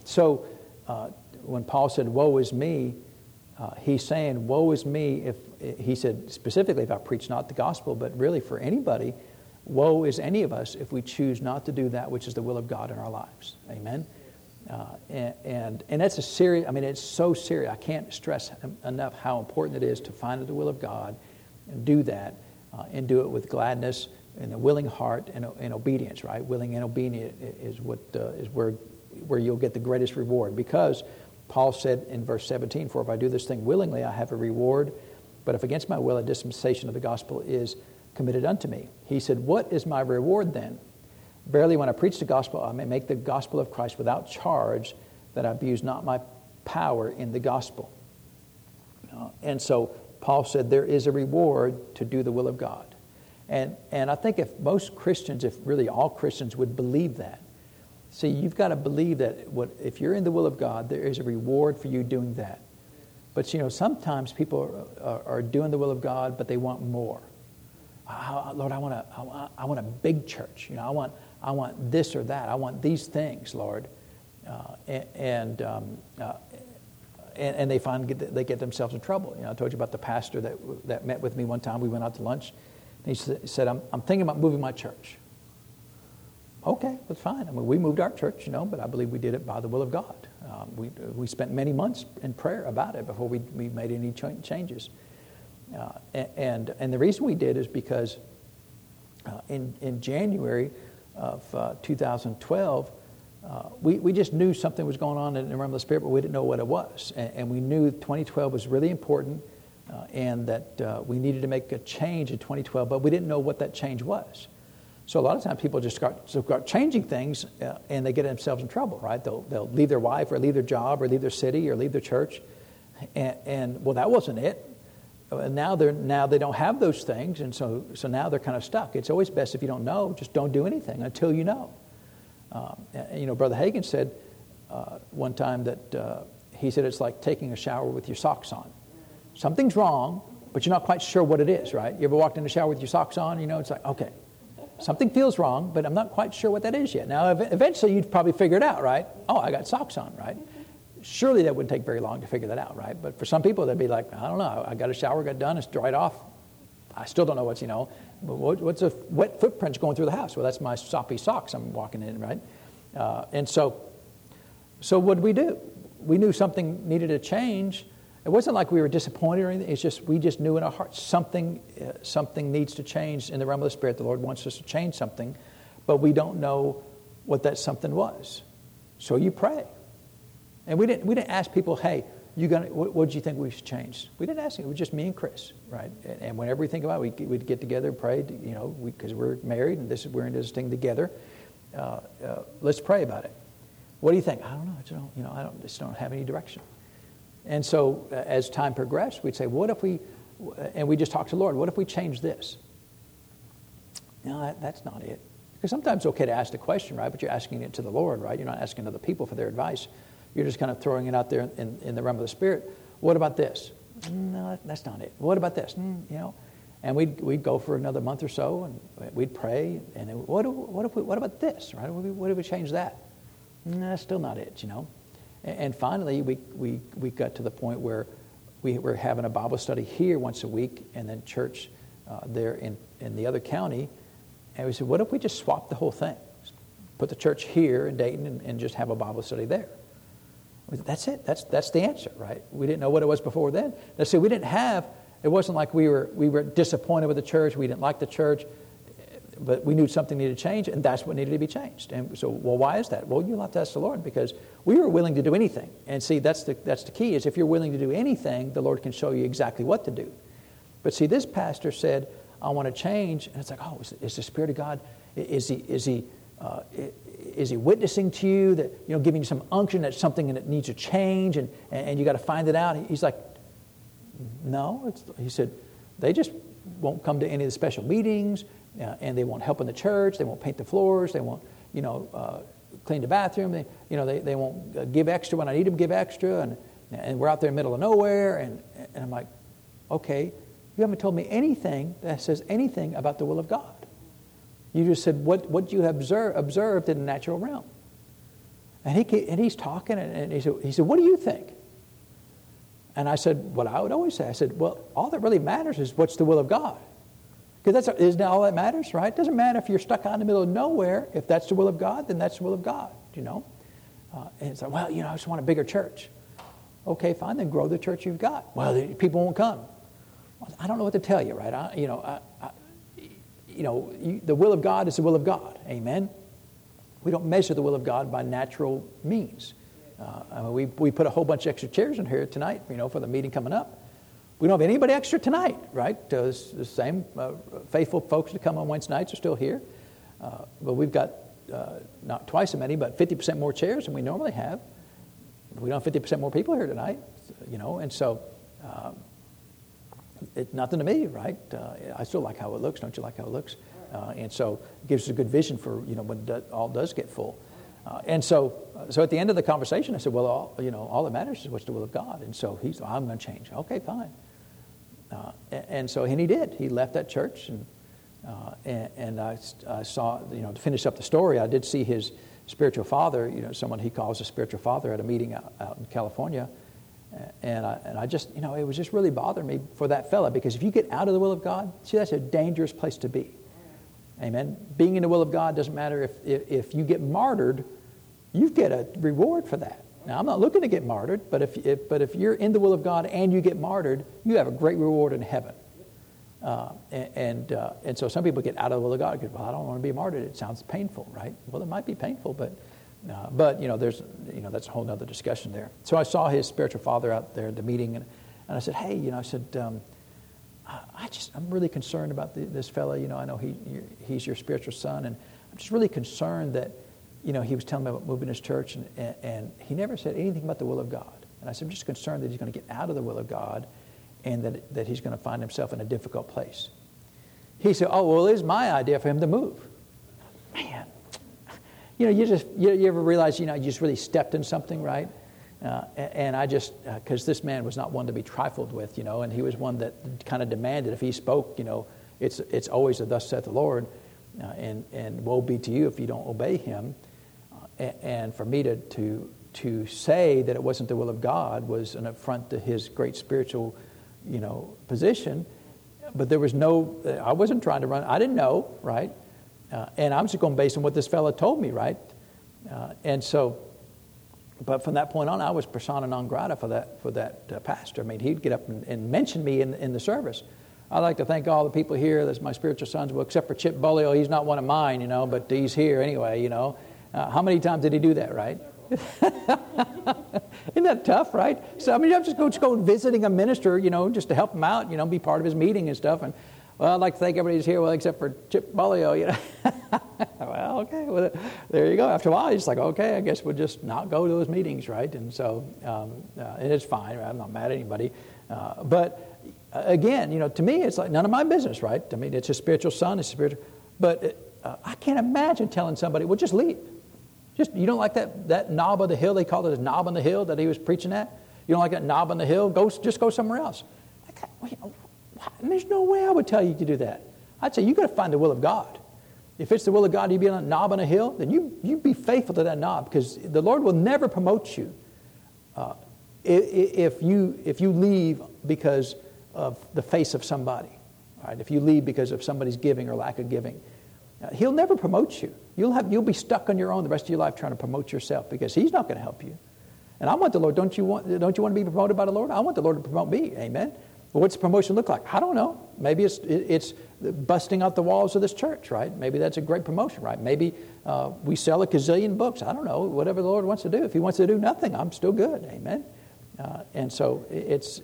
when Paul said, "Woe is me," he's saying, "Woe is me," if he said specifically if I preach not the gospel, but really for anybody, woe is any of us if we choose not to do that which is the will of God in our lives. Amen. And that's a serious. I mean, it's so serious. I can't stress enough how important it is to find the will of God and do that, and do it with gladness and a willing heart and obedience. Right, willing and obedient is where you'll get the greatest reward. Because Paul said in verse 17, "For if I do this thing willingly, I have a reward. But if against my will, a dispensation of the gospel is committed unto me." He said, "What is my reward then? Verily, when I preach the gospel, I may make the gospel of Christ without charge, that I abuse not my power in the gospel." And so Paul said there is a reward to do the will of God. And I think if most Christians, if really all Christians would believe that, see, you've got to believe that if you're in the will of God, there is a reward for you doing that. But, sometimes people are doing the will of God, but they want more. Lord, I want a big church. I want this or that. I want these things, Lord. And they find they get themselves in trouble. I told you about the pastor that met with me one time. We went out to lunch. And he said, I'm thinking about moving my church. Okay, that's fine. I mean, we moved our church, but I believe we did it by the will of God. We spent many months in prayer about it before we made any changes. And the reason we did is because in January of 2012, we just knew something was going on in the realm of the Spirit, but we didn't know what it was. And we knew 2012 was really important and that we needed to make a change in 2012, but we didn't know what that change was. So a lot of times people just start changing things and they get themselves in trouble, right? They'll leave their wife or leave their job or leave their city or leave their church. And well, that wasn't it. Now they don't have those things, and so now they're kind of stuck. It's always best if you don't know, just don't do anything until you know. Brother Hagin said one time that he said it's like taking a shower with your socks on. Something's wrong, but you're not quite sure what it is, right? You ever walked in the shower with your socks on? It's like, okay, something feels wrong, but I'm not quite sure what that is yet. Now, eventually you'd probably figure it out, right? Oh, I got socks on, right? Surely that wouldn't take very long to figure that out, right? But for some people, they'd be like, I don't know. I got a shower, got done, it's dried off. I still don't know what's a wet footprints going through the house? Well, that's my soppy socks I'm walking in, right? And so what did we do? We knew something needed to change. It wasn't like we were disappointed or anything. It's just we just knew in our hearts something needs to change in the realm of the Spirit. The Lord wants us to change something, but we don't know what that something was. So you pray. And we didn't ask people, hey, what do you think we should change? We didn't ask them. It was just me and Chris, right? And whenever we think about it, we'd get together and pray, because we're married and we're in this thing together. Let's pray about it. What do you think? I don't know. I just don't have any direction. And so as time progressed, we'd say, and we just talk to the Lord, what if we change this? No, that's not it. Because sometimes it's okay to ask the question, right? But you're asking it to the Lord, right? You're not asking other people for their advice. You're just kind of throwing it out there in the realm of the Spirit. What about this? No, that's not it. What about this? And we'd go for another month or so, and we'd pray. And then, what about this? Right? What if we change that? No, that's still not it. And finally, we got to the point where we were having a Bible study here once a week, and then church there in the other county. And we said, what if we just swap the whole thing? Put the church here in Dayton and just have a Bible study there. That's it. That's the answer, right? We didn't know what it was before then. Now, see, it wasn't like we were disappointed with the church. We didn't like the church, but we knew something needed to change, and that's what needed to be changed. And so, well, why is that? Well, you'll have to ask the Lord, because we were willing to do anything. And see, that's the key, is if you're willing to do anything, the Lord can show you exactly what to do. But see, this pastor said, I want to change. And it's like, oh, is the Spirit of God, is he witnessing to you, that, giving you some unction that something that needs to change, and you got to find it out? He's like, no. He said, they just won't come to any of the special meetings, and they won't help in the church. They won't paint the floors. They won't, clean the bathroom. They won't give extra when I need them to give extra, and we're out there in the middle of nowhere. And I'm like, okay, you haven't told me anything that says anything about the will of God. You just said what you have observed in the natural realm. And he's talking, and he said, what do you think? And I said, what I would always say. I said, well, all that really matters is what's the will of God. Because isn't that all that matters, right? It doesn't matter if you're stuck out in the middle of nowhere. If that's the will of God, then that's the will of God, And it's like, well, I just want a bigger church. Okay, fine, then grow the church you've got. Well, people won't come. I don't know what to tell you, right? The will of God is the will of God. Amen? We don't measure the will of God by natural means. We put a whole bunch of extra chairs in here tonight, for the meeting coming up. We don't have anybody extra tonight, right? The same faithful folks that come on Wednesday nights are still here. But we've got not twice as many, but 50% more chairs than we normally have. We don't have 50% more people here tonight, And so it's nothing to me, right? I still like how it looks. Don't you like how it looks? And so it gives us a good vision for, when all does get full. And so at the end of the conversation, I said, well, all that matters is what's the will of God. And so he's, I'm going to change. Okay, fine. And he did. He left that church, and I saw, to finish up the story, I did see his spiritual father, someone he calls a spiritual father, at a meeting out in California. And I just, it was just really bothering me for that fella, because if you get out of the will of God, see, that's a dangerous place to be. Amen. Being in the will of God doesn't matter if you get martyred, you get a reward for that. Now, I'm not looking to get martyred, but if you're in the will of God and you get martyred, you have a great reward in heaven. And so some people get out of the will of God because, well, I don't want to be martyred. It sounds painful, right? Well, it might be painful, but there's that's a whole other discussion there. So I saw his spiritual father out there at the meeting, and I said, hey, I'm really concerned about this fella. I know he's your spiritual son, and I'm just really concerned that, he was telling me about moving his church, and he never said anything about the will of God. And I said, I'm just concerned that he's going to get out of the will of God, and that he's going to find himself in a difficult place. He said, oh, well, it's my idea for him to move. Man, you ever realize, you just really stepped in something, right? And I just, because this man was not one to be trifled with, and he was one that kind of demanded, if he spoke, it's always a thus saith the Lord, and woe be to you if you don't obey him. And for me to say that it wasn't the will of God was an affront to his great spiritual, position. But there was I wasn't trying to run. I didn't know, right? And I'm just going based on what this fellow told me, right? But from that point on, I was persona non grata for that pastor. I mean, he'd get up and mention me in the service. I'd like to thank all the people here. That's my spiritual sons. Well, except for Chip Bolio, he's not one of mine, but he's here anyway, How many times did he do that, right? Isn't that tough, right? So, I'm just going visiting a minister, just to help him out, be part of his meeting and stuff. And, well, I'd like to thank everybody who's here, well, except for Chip Bolio, Well, okay, well, there you go. After a while, it's like, okay, I guess we'll just not go to those meetings, right? And so, and it's fine, right? I'm not mad at anybody. But again, to me, it's like none of my business, right? I mean, it's a spiritual son, it's spiritual. But I can't imagine telling somebody, well, just leave. You don't like that knob on the hill, they called it a knob on the hill that he was preaching at? You don't like that knob on the hill? Just go somewhere else. There's no way I would tell you to do that. I'd say you got to find the will of God. If it's the will of God, you be on a knob on a hill, then you be faithful to that knob, because the Lord will never promote you if you leave because of the face of somebody. Right? If you leave because of somebody's giving or lack of giving, He'll never promote you. You'll be stuck on your own the rest of your life trying to promote yourself, because He's not going to help you. And I want the Lord. Don't you want to be promoted by the Lord? I want the Lord to promote me. Amen. Well, what's promotion look like? I don't know. Maybe it's busting out the walls of this church, right? Maybe that's a great promotion, right? Maybe we sell a gazillion books. I don't know. Whatever the Lord wants to do. If He wants to do nothing, I'm still good. Amen. And so it's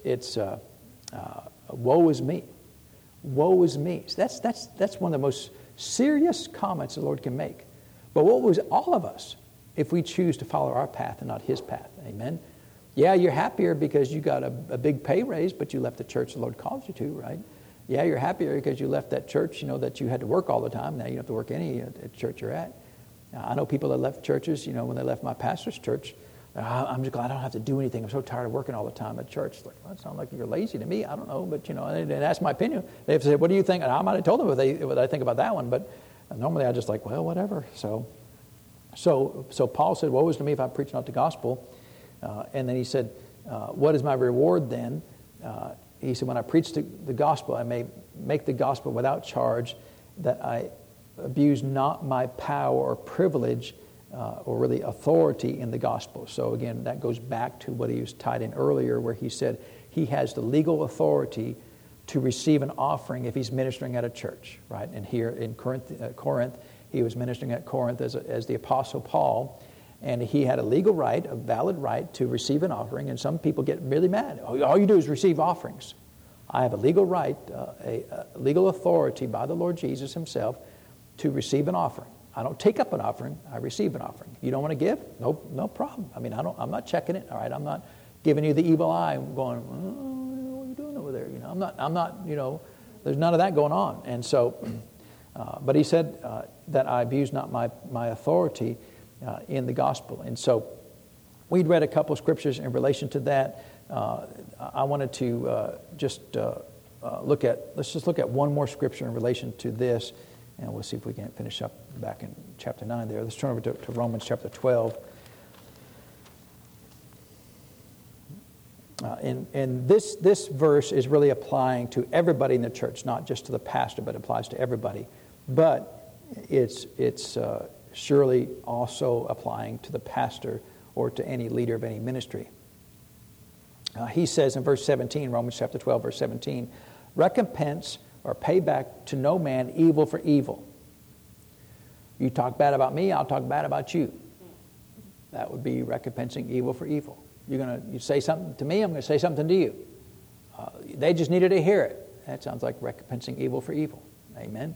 woe is me. Woe is me. So that's one of the most serious comments the Lord can make. But what was all of us if we choose to follow our path and not His path? Amen. Yeah, you're happier because you got a big pay raise, but you left the church the Lord called you to, right? Yeah, you're happier because you left that church, that you had to work all the time. Now you don't have to work any at church you're at. I know people that left churches, when they left my pastor's church, I'm just glad I don't have to do anything. I'm so tired of working all the time at church. It's like, well, it sounds like you're lazy to me. I don't know, but, and that's my opinion. They have to say, what do you think? And I might have told them what I think about that one, but normally I just like, well, whatever. So Paul said, woe is to me if I preach not the gospel. And then he said, what is my reward then? He said, when I preach the gospel, I may make the gospel without charge, that I abuse not my power or privilege or really authority in the gospel. So again, that goes back to what he was tied in earlier, where he said he has the legal authority to receive an offering if he's ministering at a church, right? And here in Corinth, he was ministering at Corinth as the Apostle Paul, and he had a legal right, a valid right to receive an offering, and some people get really mad. All you do is receive offerings. I have a legal right, a legal authority by the Lord Jesus Himself to receive an offering. I don't take up an offering, I receive an offering. You don't want to give? No problem. I mean, I'm not checking it, all right? I'm not giving you the evil eye and going, what are you doing over there? I'm not, there's none of that going on. And so, but he said that I abuse not my authority in the gospel. And so we'd read a couple of scriptures in relation to that. I wanted to let's just look at one more scripture in relation to this, and we'll see if we can finish up back in chapter 9 there. Let's turn over to Romans chapter 12. And this verse is really applying to everybody in the church, not just to the pastor, but applies to everybody. But it's surely also applying to the pastor or to any leader of any ministry. He says in verse 17, Romans chapter 12, verse 17, recompense or pay back to no man evil for evil. You talk bad about me, I'll talk bad about you. That would be recompensing evil for evil. You say something to me, I'm going to say something to you. They just needed to hear it. That sounds like recompensing evil for evil. Amen.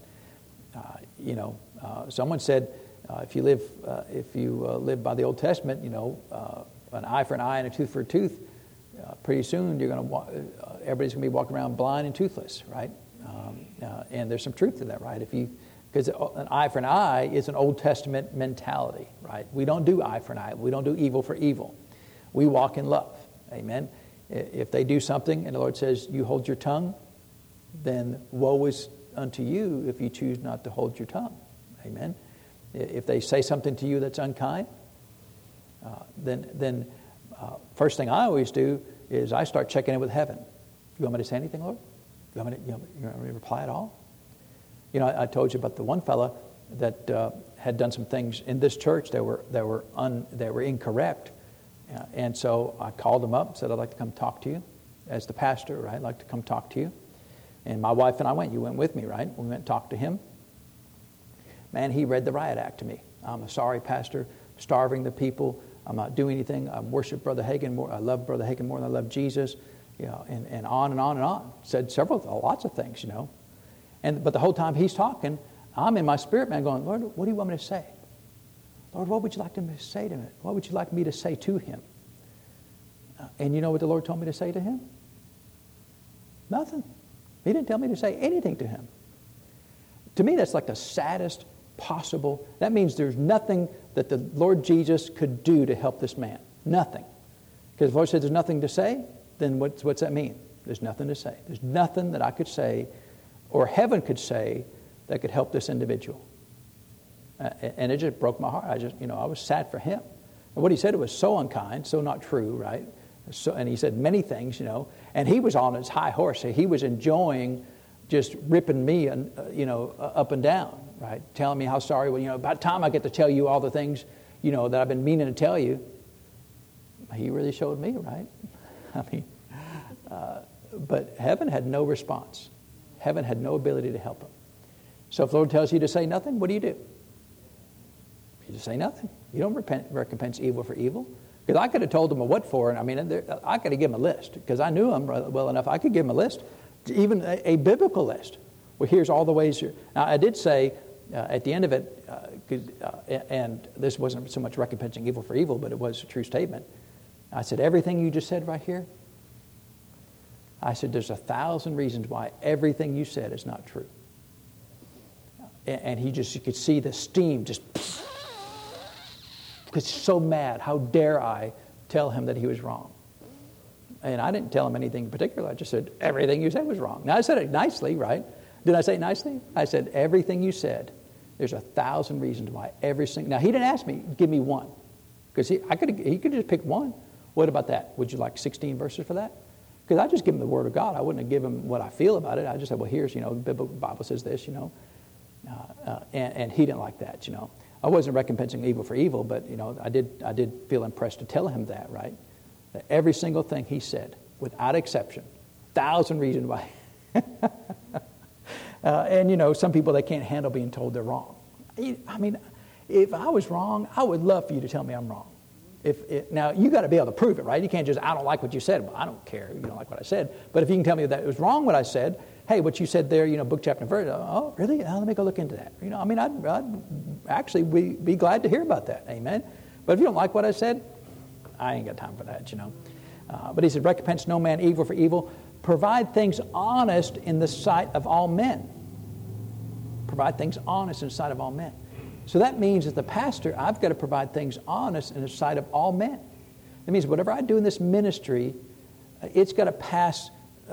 Someone said, if you live by the Old Testament, an eye for an eye and a tooth for a tooth, pretty soon everybody's going to be walking around blind and toothless, right? And there's some truth to that, right? Because an eye for an eye is an Old Testament mentality, right? We don't do eye for an eye. We don't do evil for evil. We walk in love. Amen. If they do something and the Lord says, you hold your tongue, then woe is unto you if you choose not to hold your tongue. Amen. If they say something to you that's unkind, then first thing I always do is I start checking in with heaven. You want me to say anything, Lord? You want me to reply at all? I told you about the one fella that had done some things in this church that were incorrect. And so I called him up and said, I'd like to come talk to you as the pastor, right? I'd like to come talk to you. And my wife and I went. You went with me, right? We went and talked to him. Man, he read the riot act to me. I'm a sorry pastor, starving the people. I'm not doing anything. I worship Brother Hagin more. I love Brother Hagin more than I love Jesus. And on and on and on. Said lots of things, But the whole time he's talking, I'm in my spirit, man, going, Lord, what do you want me to say? Lord, what would you like me to say to him? What would you like me to say to him? And you know what the Lord told me to say to him? Nothing. He didn't tell me to say anything to him. To me, that's like the saddest possible. That means there's nothing that the Lord Jesus could do to help this man. Nothing. Because if the Lord said there's nothing to say, then what's that mean? There's nothing to say. There's nothing that I could say or heaven could say that could help this individual. And it just broke my heart. I was sad for him. And what he said was so unkind, so not true, right? And he said many things, and he was on his high horse. He was enjoying just ripping me, up and down, right? Telling me how sorry, about time I get to tell you all the things, that I've been meaning to tell you. He really showed me, right? But heaven had no response. Heaven had no ability to help him. So if the Lord tells you to say nothing, what do? You just say nothing. You don't recompense evil for evil. Because I could have told him a what for, and I could have given him a list. Because I knew him well enough, I could give him a list, even a biblical list. Well, here's all the ways. Now, I did say at the end of it, and this wasn't so much recompensing evil for evil, but it was a true statement. I said, everything you just said right here, I said, there's 1,000 reasons why everything you said is not true. And you could see the steam just, because he's so mad. How dare I tell him that he was wrong? And I didn't tell him anything in particular. I just said, everything you said was wrong. Now, I said it nicely, right? Did I say it nicely? I said, everything you said, there's 1,000 reasons why every single... Now, he didn't ask me, give me one. Because he could just pick one. What about that? Would you like 16 verses for that? Because I just give him the Word of God. I wouldn't have given him what I feel about it. I just said, well, here's, the Bible says this, and he didn't like that, I wasn't recompensing evil for evil, but, I did feel impressed to tell him that, right? That every single thing he said, without exception, 1,000 reasons why. And, some people, they can't handle being told they're wrong. If I was wrong, I would love for you to tell me I'm wrong. Now, you got to be able to prove it, right? You can't just, I don't like what you said. Well, I don't care. You don't like what I said. But if you can tell me that it was wrong what I said, hey, what you said there, book, chapter, and verse. Oh, really? Let me go look into that. I'd actually be glad to hear about that. Amen. But if you don't like what I said, I ain't got time for that, But he said, recompense no man evil for evil. provide things honest in the sight of all men. Provide things honest in the sight of all men. So that means as the pastor, I've got to provide things honest in the sight of all men. That means whatever I do in this ministry, it's got to pass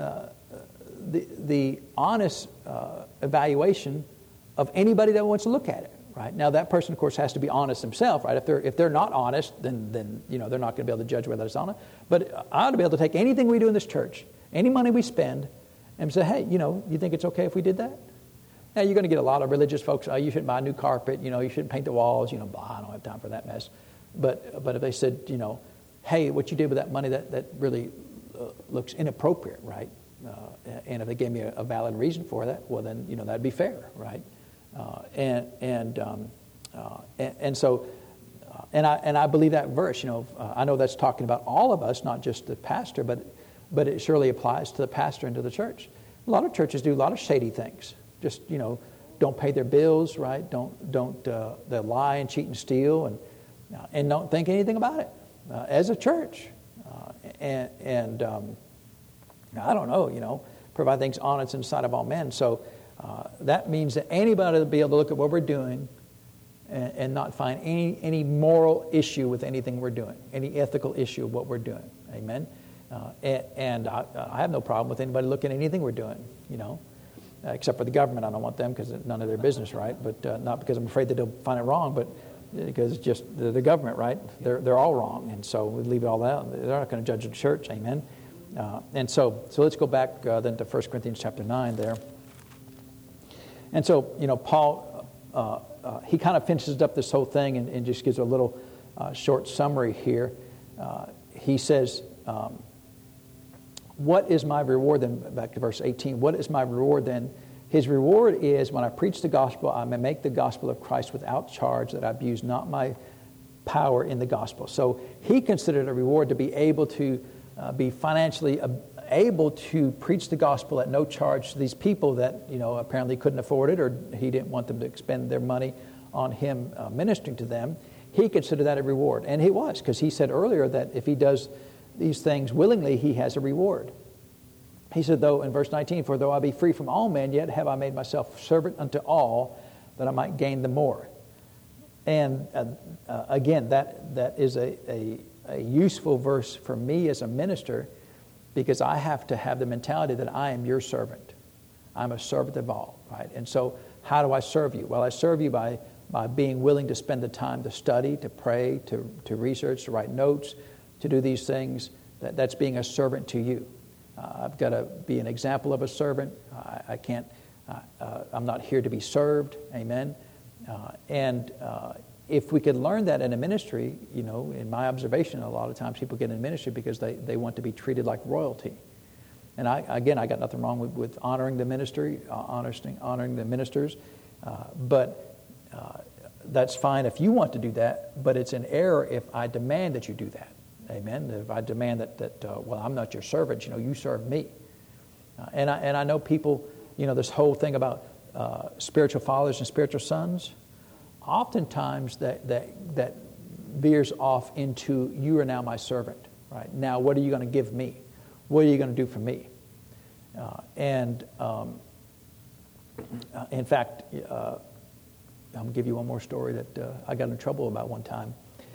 the honest evaluation of anybody that wants to look at it. Right? Now that person, of course, has to be honest himself. Right? If they're not honest, then they're not going to be able to judge whether it's honest. But I ought to be able to take anything we do in this church, any money we spend, and say, hey, you think it's okay if we did that? Now you're going to get a lot of religious folks. Oh, you shouldn't buy new carpet. You shouldn't paint the walls. Blah, I don't have time for that mess. But if they said, hey, what you did with that money that really looks inappropriate, right? And if they gave me a valid reason for that, well then that'd be fair, right? And so I believe that verse. I know that's talking about all of us, not just the pastor, but it surely applies to the pastor and to the church. A lot of churches do a lot of shady things. Just don't pay their bills, right? Don't they lie and cheat and steal and don't think anything about it as a church. And I don't know, provide things honest in the sight of all men. So that means that anybody will be able to look at what we're doing and not find any moral issue with anything we're doing, any ethical issue of what we're doing. Amen. And I have no problem with anybody looking at anything we're doing, except for the government. I don't want them because it's none of their business, right? But not because I'm afraid that they'll find it wrong, but because it's just the government, right? They're all wrong, and so we leave it all out. They're not going to judge the church, amen. And so let's go back then to 1 Corinthians chapter 9 there. And so Paul he kind of finishes up this whole thing and just gives a little short summary here. He says, "What is my reward then?" Back to verse 18. What is my reward then? His reward is when I preach the gospel, I may make the gospel of Christ without charge, that I abuse not my power in the gospel. So he considered a reward to be able to be financially able to preach the gospel at no charge to these people that apparently couldn't afford it, or he didn't want them to expend their money on him ministering to them. He considered that a reward, and he was, because he said earlier that if he does these things willingly, he has a reward. He said, though, in verse 19, "For though I be free from all men, yet have I made myself servant unto all, that I might gain the more." And again, that is a useful verse for me as a minister, because I have to have the mentality that I am your servant. I'm a servant of all, right? And so how do I serve you? Well, I serve you by being willing to spend the time to study, to pray, to research, to write notes, to do these things. That's being a servant to you. I've got to be an example of a servant. I can't. I'm not here to be served. Amen. And if we could learn that in a ministry, in my observation, a lot of times people get in ministry because they want to be treated like royalty. And I got nothing wrong with honoring the ministry, honoring the ministers, but that's fine if you want to do that. But it's an error if I demand that you do that. Amen. If I demand that I'm not your servant, you serve me. And I know people, this whole thing about spiritual fathers and spiritual sons. Oftentimes that veers off into, you are now my servant, right? Now what are you going to give me? What are you going to do for me? In fact, I'm going to give you one more story that I got in trouble about one time.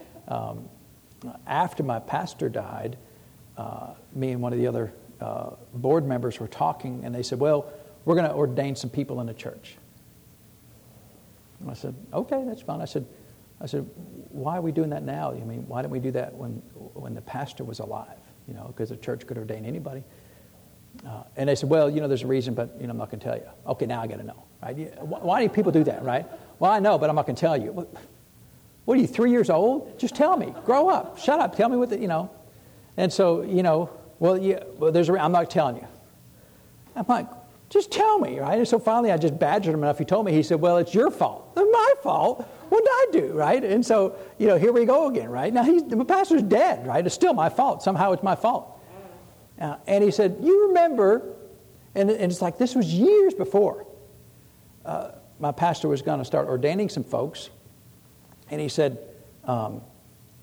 After my pastor died, me and one of the other board members were talking, and they said, well, we're going to ordain some people in the church. And I said, okay, that's fine. I said, why are we doing that now? I mean, why didn't we do that when the pastor was alive? Because the church could ordain anybody. And they said, well, there's a reason, but I'm not going to tell you. Okay, now I got to know, right? Why do people do that, right? Well, I know, but I'm not going to tell you. What are you, 3 years old? Just tell me. Grow up. Shut up. Tell me what And so, there's I'm not telling you. I'm like, just tell me, right? And so finally I just badgered him enough. He told me, he said, well, it's your fault. It's my fault. What did I do, right? And so, here we go again, right? Now, my pastor's dead, right? It's still my fault. Somehow it's my fault. And he said, you remember, and it's like this was years before. My pastor was going to start ordaining some folks. And he said,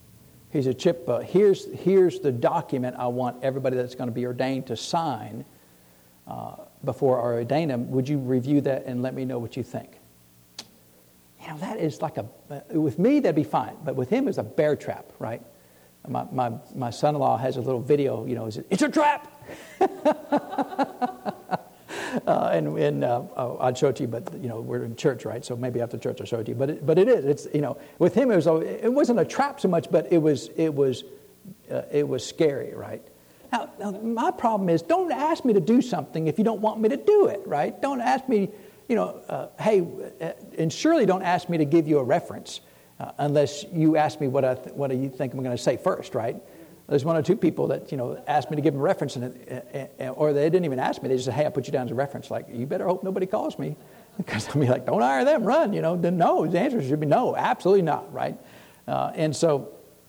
Chip, here's the document I want everybody that's going to be ordained to sign before I ordain him. Would you review that and let me know what you think? That is like with me, that'd be fine. But with him, it's a bear trap, right? My son-in-law has a little video, it's a trap! I'd show it to you, but we're in church, right? So maybe after church I'll show it to you. But it is. It's with him it wasn't a trap so much, but it was scary, right? Now my problem is, don't ask me to do something if you don't want me to do it, right? Don't ask me, hey, and surely don't ask me to give you a reference unless you ask me what do you think I'm going to say first, right? There's one or two people that, asked me to give them a reference, or they didn't even ask me. They just said, hey, I put you down as a reference. Like, you better hope nobody calls me. Because I'll be like, don't hire them, run. Then no, the answer should be no, absolutely not, right? And so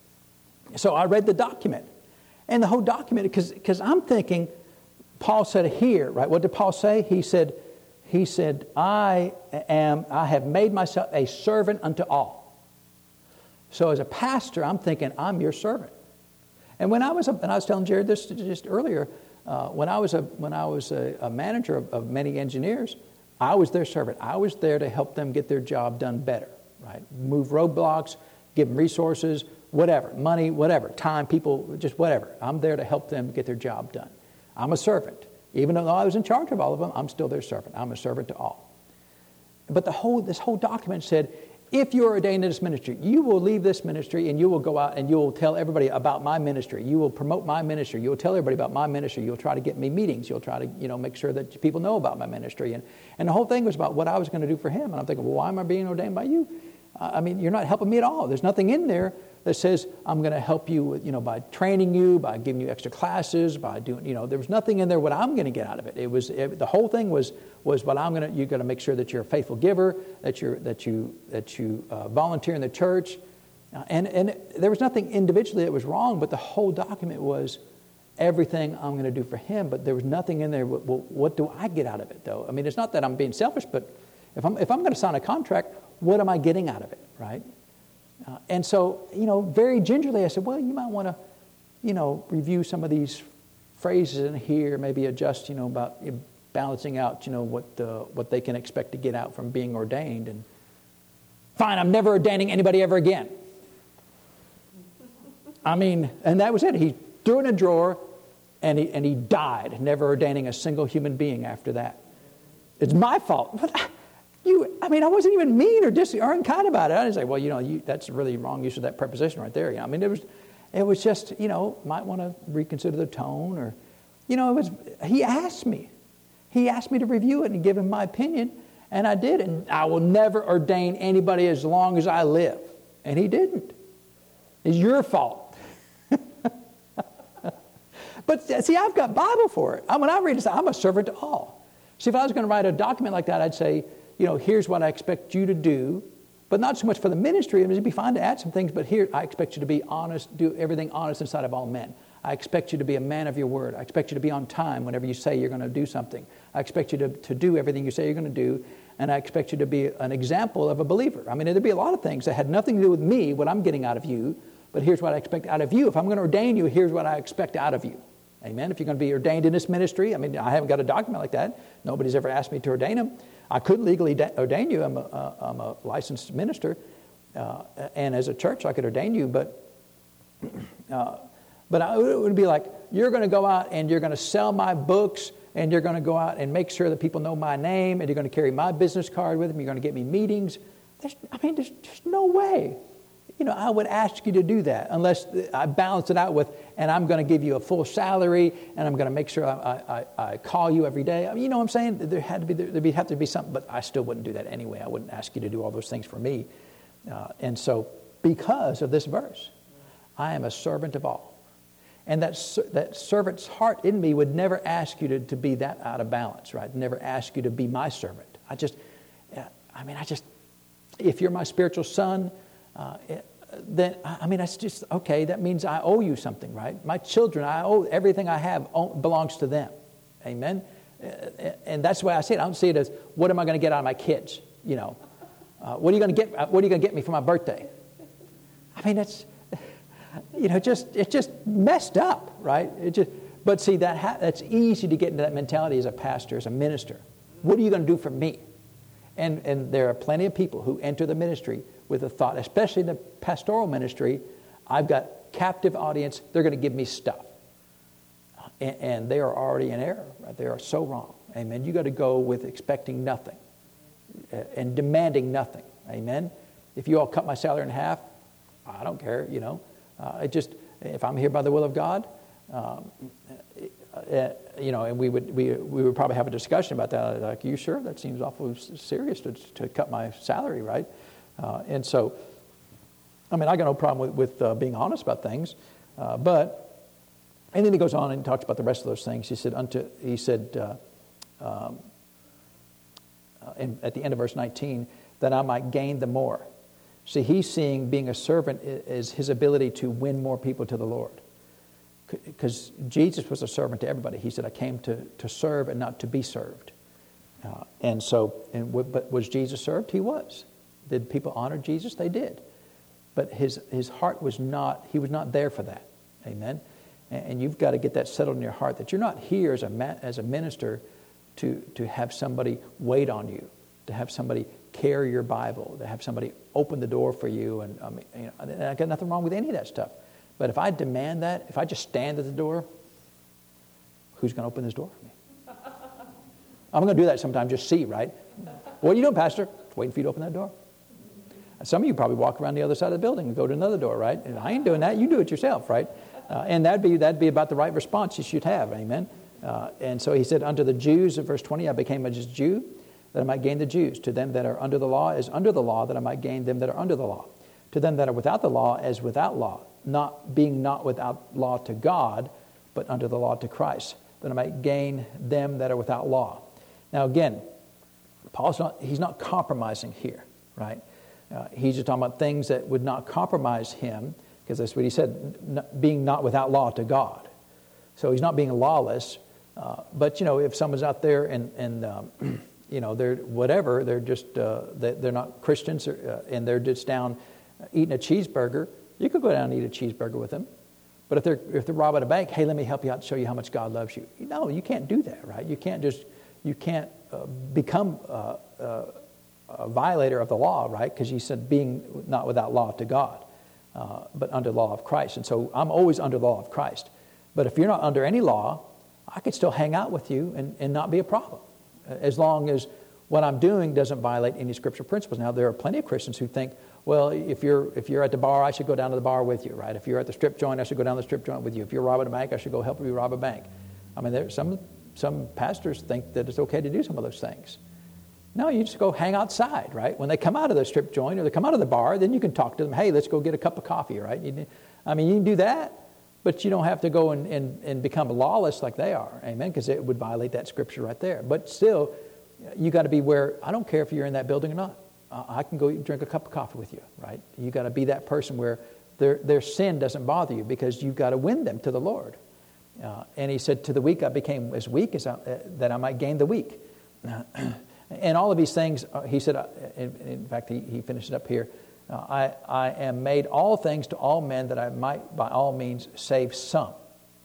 I read the document. And the whole document, because I'm thinking, Paul said here, right? What did Paul say? He said, I have made myself a servant unto all. So as a pastor, I'm thinking, I'm your servant. And when I was telling Jared this just earlier, when I was a manager of many engineers, I was their servant. I was there to help them get their job done better, right? Move roadblocks, give them resources, whatever, money, whatever, time, people, just whatever. I'm there to help them get their job done. I'm a servant. Even though I was in charge of all of them, I'm still their servant. I'm a servant to all. But this whole document said, if you are ordained in this ministry, you will leave this ministry and you will go out and you will tell everybody about my ministry. You will promote my ministry. You will tell everybody about my ministry. You'll try to get me meetings. You'll try to, make sure that people know about my ministry. And the whole thing was about what I was going to do for him. And I'm thinking, well, why am I being ordained by you? You're not helping me at all. There's nothing in there that says I'm going to help you, by training you, by giving you extra classes, by doing, there was nothing in there what I'm going to get out of it. The whole thing was what you're going to make sure that you're a faithful giver, that you volunteer in the church, and there was nothing individually that was wrong, but the whole document was everything I'm going to do for him. But there was nothing in there. Well, what do I get out of it, though? It's not that I'm being selfish, but if I'm going to sign a contract, what am I getting out of it, right? And so, very gingerly I said, well, you might want to, review some of these phrases in here, maybe adjust, about balancing out, what they can expect to get out from being ordained. And fine, I'm never ordaining anybody ever again. And that was it. He threw it in a drawer and he died, never ordaining a single human being after that. It's my fault. I wasn't even mean or unkind about it. I didn't say, well, that's really wrong use of that preposition right there. It was just, might want to reconsider the tone or, he asked me. He asked me to review it and give him my opinion, and I did. And I will never ordain anybody as long as I live. And he didn't. It's your fault. But see, I've got Bible for it. When I read it, I'm a servant to all. See, if I was going to write a document like that, I'd say, here's what I expect you to do, but not so much for the ministry. It'd be fine to add some things, but here I expect you to be honest, do everything honest inside of all men. I expect you to be a man of your word. I expect you to be on time whenever you say you're going to do something. I expect you to do everything you say you're going to do, and I expect you to be an example of a believer. There'd be a lot of things that had nothing to do with me, what I'm getting out of you, but here's what I expect out of you. If I'm going to ordain you, here's what I expect out of you. Amen? If you're going to be ordained in this ministry, I haven't got a document like that. Nobody's ever asked me to ordain him. I couldn't legally ordain you. I'm a licensed minister, and as a church, I could ordain you. But it would be like, you're going to go out and you're going to sell my books, and you're going to go out and make sure that people know my name, and you're going to carry my business card with them. You're going to get me meetings. There's just no way. I would ask you to do that unless I balance it out with, and I'm going to give you a full salary, and I'm going to make sure I call you every day. You know what I'm saying? There'd have to be something, but I still wouldn't do that anyway. I wouldn't ask you to do all those things for me. And so, because of this verse, I am a servant of all. And that servant's heart in me would never ask you to be that out of balance, right? Never ask you to be my servant. If you're my spiritual son, then, that's just, okay, that means I owe you something, right? My children, everything I have belongs to them. Amen? And that's the way I see it. I don't see it as, what am I going to get out of my kids? What are you going to get me for my birthday? It's just messed up, right? But see, that's easy to get into that mentality as a pastor, as a minister. What are you going to do for me? And there are plenty of people who enter the ministry with a thought, especially in the pastoral ministry, I've got captive audience, they're going to give me stuff. And they are already in error. Right? They are so wrong. Amen. You got to go with expecting nothing and demanding nothing. Amen. If you all cut my salary in half, I don't care, you know. If I'm here by the will of God, you know, and we would probably have a discussion about that. Like, you sure? That seems awful serious to cut my salary, right? And so, I mean, I got no problem with being honest about things, and then he goes on and talks about the rest of those things. He said, at the end of verse 19, that I might gain the more. See, he's seeing being a servant as his ability to win more people to the Lord. Because Jesus was a servant to everybody. He said, I came to serve and not to be served. But was Jesus served? He was. Did people honor Jesus? They did. But his heart was not, he was not there for that. Amen? And you've got to get that settled in your heart that you're not here as a minister to have somebody wait on you, to have somebody carry your Bible, to have somebody open the door for you. And I mean, you know, and I got nothing wrong with any of that stuff. But if I demand that, if I just stand at the door, who's going to open this door for me? I'm going to do that sometime, just see, right? What are you doing, Pastor? Waiting for you to open that door. Some of you probably walk around the other side of the building and go to another door, right? And I ain't doing that. You do it yourself, right? And that'd be about the right response you should have, amen? And so he said, unto the Jews, in verse 20, I became a Jew, that I might gain the Jews. To them that are under the law, as under the law, that I might gain them that are under the law. To them that are without the law, as without law, not without law to God, but under the law to Christ, that I might gain them that are without law. Now again, he's not compromising here, right? He's just talking about things that would not compromise him, because that's what he said, being not without law to God. So he's not being lawless, but you know, if someone's out there and you know, they're just they're not Christians, and they're just down eating a cheeseburger, you could go down and eat a cheeseburger with them. But if they're robbing a bank, hey, let me help you out and show you how much God loves you. No, you can't do that, right? You can't become a violator of the law, right? Because he said being not without law to God, but under the law of Christ. And so I'm always under the law of Christ. But if you're not under any law, I could still hang out with you and not be a problem, as long as what I'm doing doesn't violate any scriptural principles. Now, there are plenty of Christians who think, well, if you're at the bar, I should go down to the bar with you, right? If you're at the strip joint, I should go down to the strip joint with you. If you're robbing a bank, I should go help you rob a bank. I mean, there's some pastors think that it's okay to do some of those things. No, you just go hang outside, right? When they come out of the strip joint or they come out of the bar, then you can talk to them. Hey, let's go get a cup of coffee, right? You can do that, but you don't have to go and become lawless like they are, amen? Because it would violate that scripture right there. But still, you got to be where, I don't care if you're in that building or not. I can go drink a cup of coffee with you, right? You got to be that person where their sin doesn't bother you, because you've got to win them to the Lord. And he said, to the weak I became as weak as that I might gain the weak. And all of these things, he said, in fact, he finished it up here. I am made all things to all men, that I might by all means save some.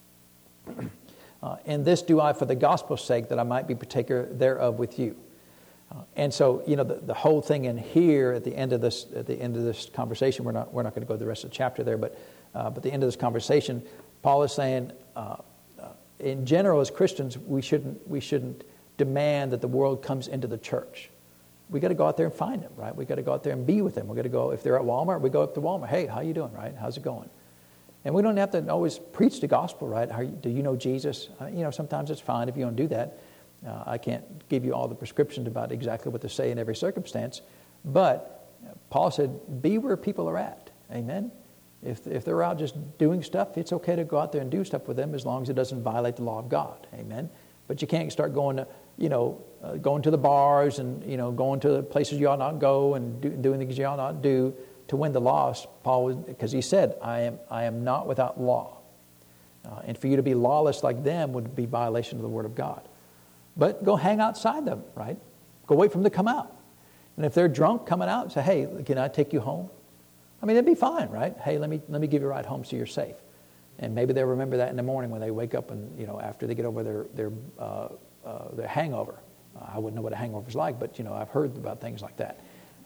And this do I for the gospel's sake, that I might be partaker thereof with you. And so, you know, the whole thing in here at the end of this conversation, we're not going to go to the rest of the chapter there, but at the end of this conversation, Paul is saying, in general, as Christians, we shouldn't demand that the world comes into the church. We got to go out there and find them, right? We got to go out there and be with them. We got to go, if they're at Walmart, we go up to Walmart. Hey, how you doing, right? How's it going? And we don't have to always preach the gospel, right? Do you know Jesus? You know, sometimes it's fine if you don't do that. I can't give you all the prescriptions about exactly what to say in every circumstance, but Paul said, be where people are at. Amen? If they're out just doing stuff, it's okay to go out there and do stuff with them as long as it doesn't violate the law of God. Amen? But you can't start going to the bars and, you know, going to the places you ought not go and doing things you ought not do to win the lost. Paul, because he said, I am not without law. And for you to be lawless like them would be violation of the word of God. But go hang outside them, right? Go wait for them to come out. And if they're drunk coming out, say, hey, can I take you home? I mean, that'd be fine, right? Hey, let me give you a ride home so you're safe. And maybe they'll remember that in the morning when they wake up and, after they get over their hangover. I wouldn't know what a hangover is like, but, I've heard about things like that.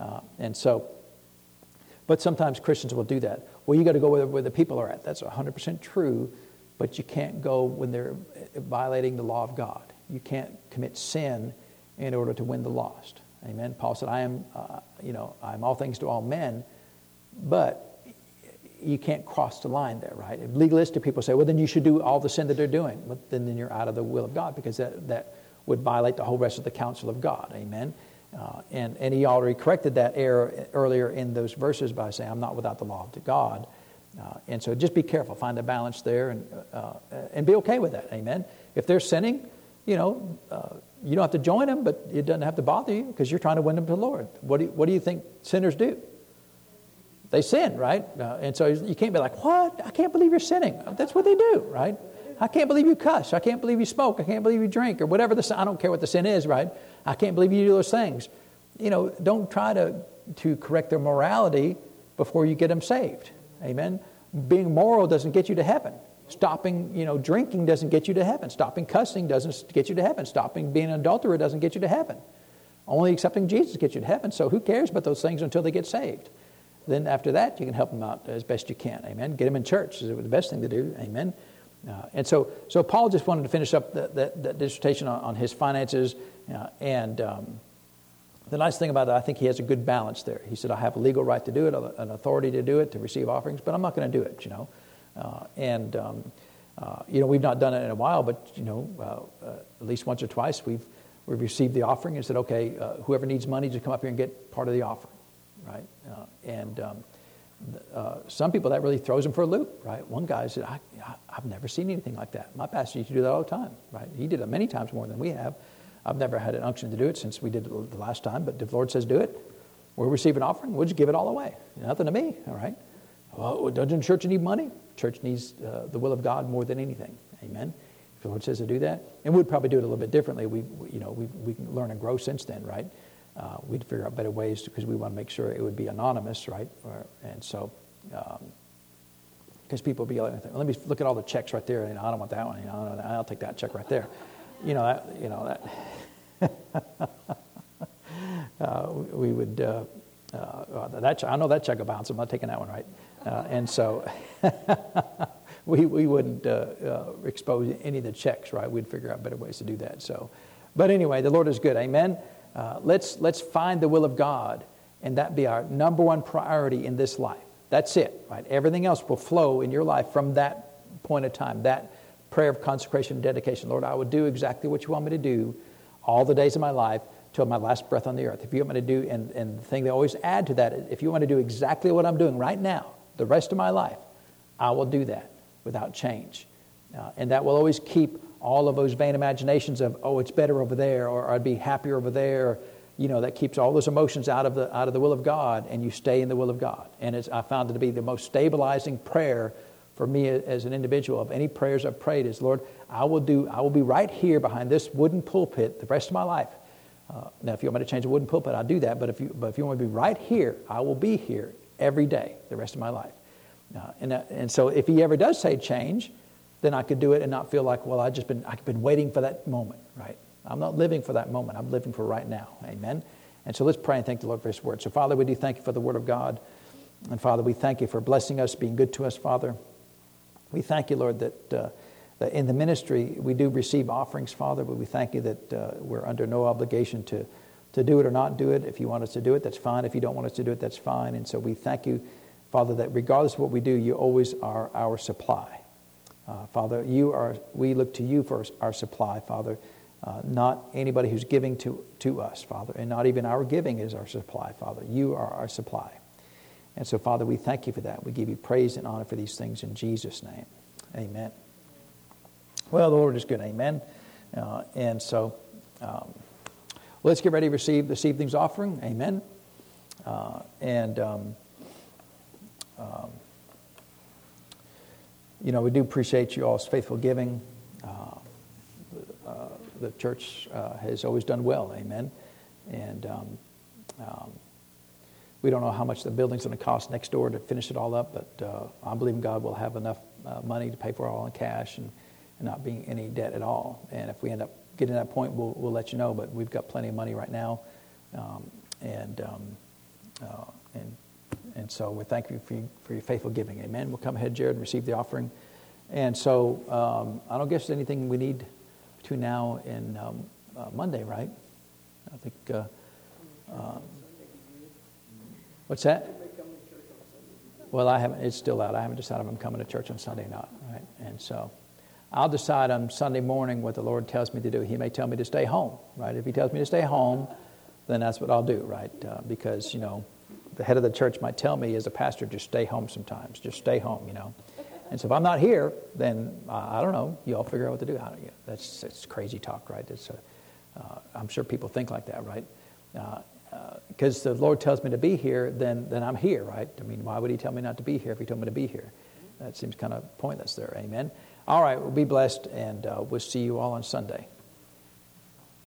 But sometimes Christians will do that. Well, you got to go where the people are at. That's 100% true, but you can't go when they're violating the law of God. You can't commit sin in order to win the lost. Amen. Paul said, I'm all things to all men, but you can't cross the line there, right? Legalistic people say, well, then you should do all the sin that they're doing. But then you're out of the will of God, because that would violate the whole rest of the counsel of God. Amen. And he already corrected that error earlier in those verses by saying, I'm not without the law of God. And so just be careful. Find the balance there and be okay with that. Amen. If they're sinning, you don't have to join them, but it doesn't have to bother you because you're trying to win them to the Lord. What do you think sinners do? They sin, right? And so you can't be like, what? I can't believe you're sinning. That's what they do, right? I can't believe you cuss. I can't believe you smoke. I can't believe you drink, or whatever I don't care what the sin is, right? I can't believe you do those things. Don't try to correct their morality before you get them saved. Amen? Being moral doesn't get you to heaven. Stopping, drinking doesn't get you to heaven. Stopping cussing doesn't get you to heaven. Stopping being an adulterer doesn't get you to heaven. Only accepting Jesus gets you to heaven. So who cares about those things until they get saved? Then after that, you can help them out as best you can. Amen. Get them in church is the best thing to do. Amen. And so Paul just wanted to finish up that dissertation on his finances. The nice thing about it, I think he has a good balance there. He said, I have a legal right to do it, an authority to do it, to receive offerings, but I'm not going to do it, we've not done it in a while, but, at least once or twice we've received the offering and said, okay, whoever needs money, just come up here and get part of the offering, right? Some people, that really throws them for a loop, right? One guy said, I've never seen anything like that. My pastor used to do that all the time, right? He did it many times more than we have. I've never had an unction to do it since we did it the last time, but if the Lord says do it, we'll receive an offering, we'll just give it all away. Nothing to me, all right? Well, doesn't the church need money? Church needs the will of God more than anything. Amen? If the Lord says to do that, and we'd probably do it a little bit differently. We can learn and grow since then, right? We'd figure out better ways because we want to make sure it would be anonymous, right? Because people will be like, let me look at all the checks right there. I don't want that one. I'll take that check right there. We would. I know that check will bounce. I'm not taking that one, right? And so we wouldn't expose any of the checks, right? We'd figure out better ways to do that. So, but anyway, the Lord is good. Amen. Let's find the will of God, and that be our number one priority in this life. That's it, right? Everything else will flow in your life from that point of time, that prayer of consecration and dedication. Lord, I will do exactly what you want me to do all the days of my life till my last breath on the earth. If you want me to do, and the thing they always add to that, if you want to do exactly what I'm doing right now, the rest of my life, I will do that without change. And that will always keep all of those vain imaginations of, oh, it's better over there, or I'd be happier over there. That keeps all those emotions out of the will of God, and you stay in the will of God. And I found it to be the most stabilizing prayer for me as an individual of any prayers I've prayed is, Lord, I will be right here behind this wooden pulpit the rest of my life. Now, if you want me to change the wooden pulpit, I'll do that. But if you want me to be right here, I will be here every day the rest of my life. And so if he ever does say change, then I could do it and not feel like, well, I've been waiting for that moment, right? I'm not living for that moment. I'm living for right now. Amen. And so let's pray and thank the Lord for his word. So, Father, we do thank you for the word of God. And, Father, we thank you for blessing us, being good to us, Father. We thank you, Lord, that in the ministry we do receive offerings, Father, but we thank you that we're under no obligation to do it or not do it. If you want us to do it, that's fine. If you don't want us to do it, that's fine. And so we thank you, Father, that regardless of what we do, you always are our supply. Father, we look to you for our supply, Father. Not anybody who's giving to us, Father, and not even our giving is our supply, Father. You are our supply. And so, Father, we thank you for that. We give you praise and honor for these things in Jesus' name. Amen. Well, the Lord is good. Amen. Let's get ready to receive this evening's offering. Amen. We do appreciate you all's faithful giving. The church has always done well, amen. And We don't know how much the building's going to cost next door to finish it all up, but I believe God will have enough money to pay for it all in cash and not being any debt at all. And if we end up getting to that point, we'll let you know. But we've got plenty of money right now, and so we thank you for your faithful giving. Amen. We'll come ahead, Jared, and receive the offering. And so I don't guess there's anything we need between now and Monday, right? I think. What's that? Well, I haven't. It's still out. I haven't decided if I'm coming to church on Sunday or not, right? And so I'll decide on Sunday morning what the Lord tells me to do. He may tell me to stay home, right? If He tells me to stay home, then that's what I'll do, right? Because, the head of the church might tell me as a pastor, just stay home sometimes. Just stay home, And so if I'm not here, then I don't know. You all figure out what to do. That's crazy talk, right? I'm sure people think like that, right? Because the Lord tells me to be here, then I'm here, right? I mean, why would He tell me not to be here if He told me to be here? That seems kind of pointless there. Amen. All right, well, be blessed, and we'll see you all on Sunday.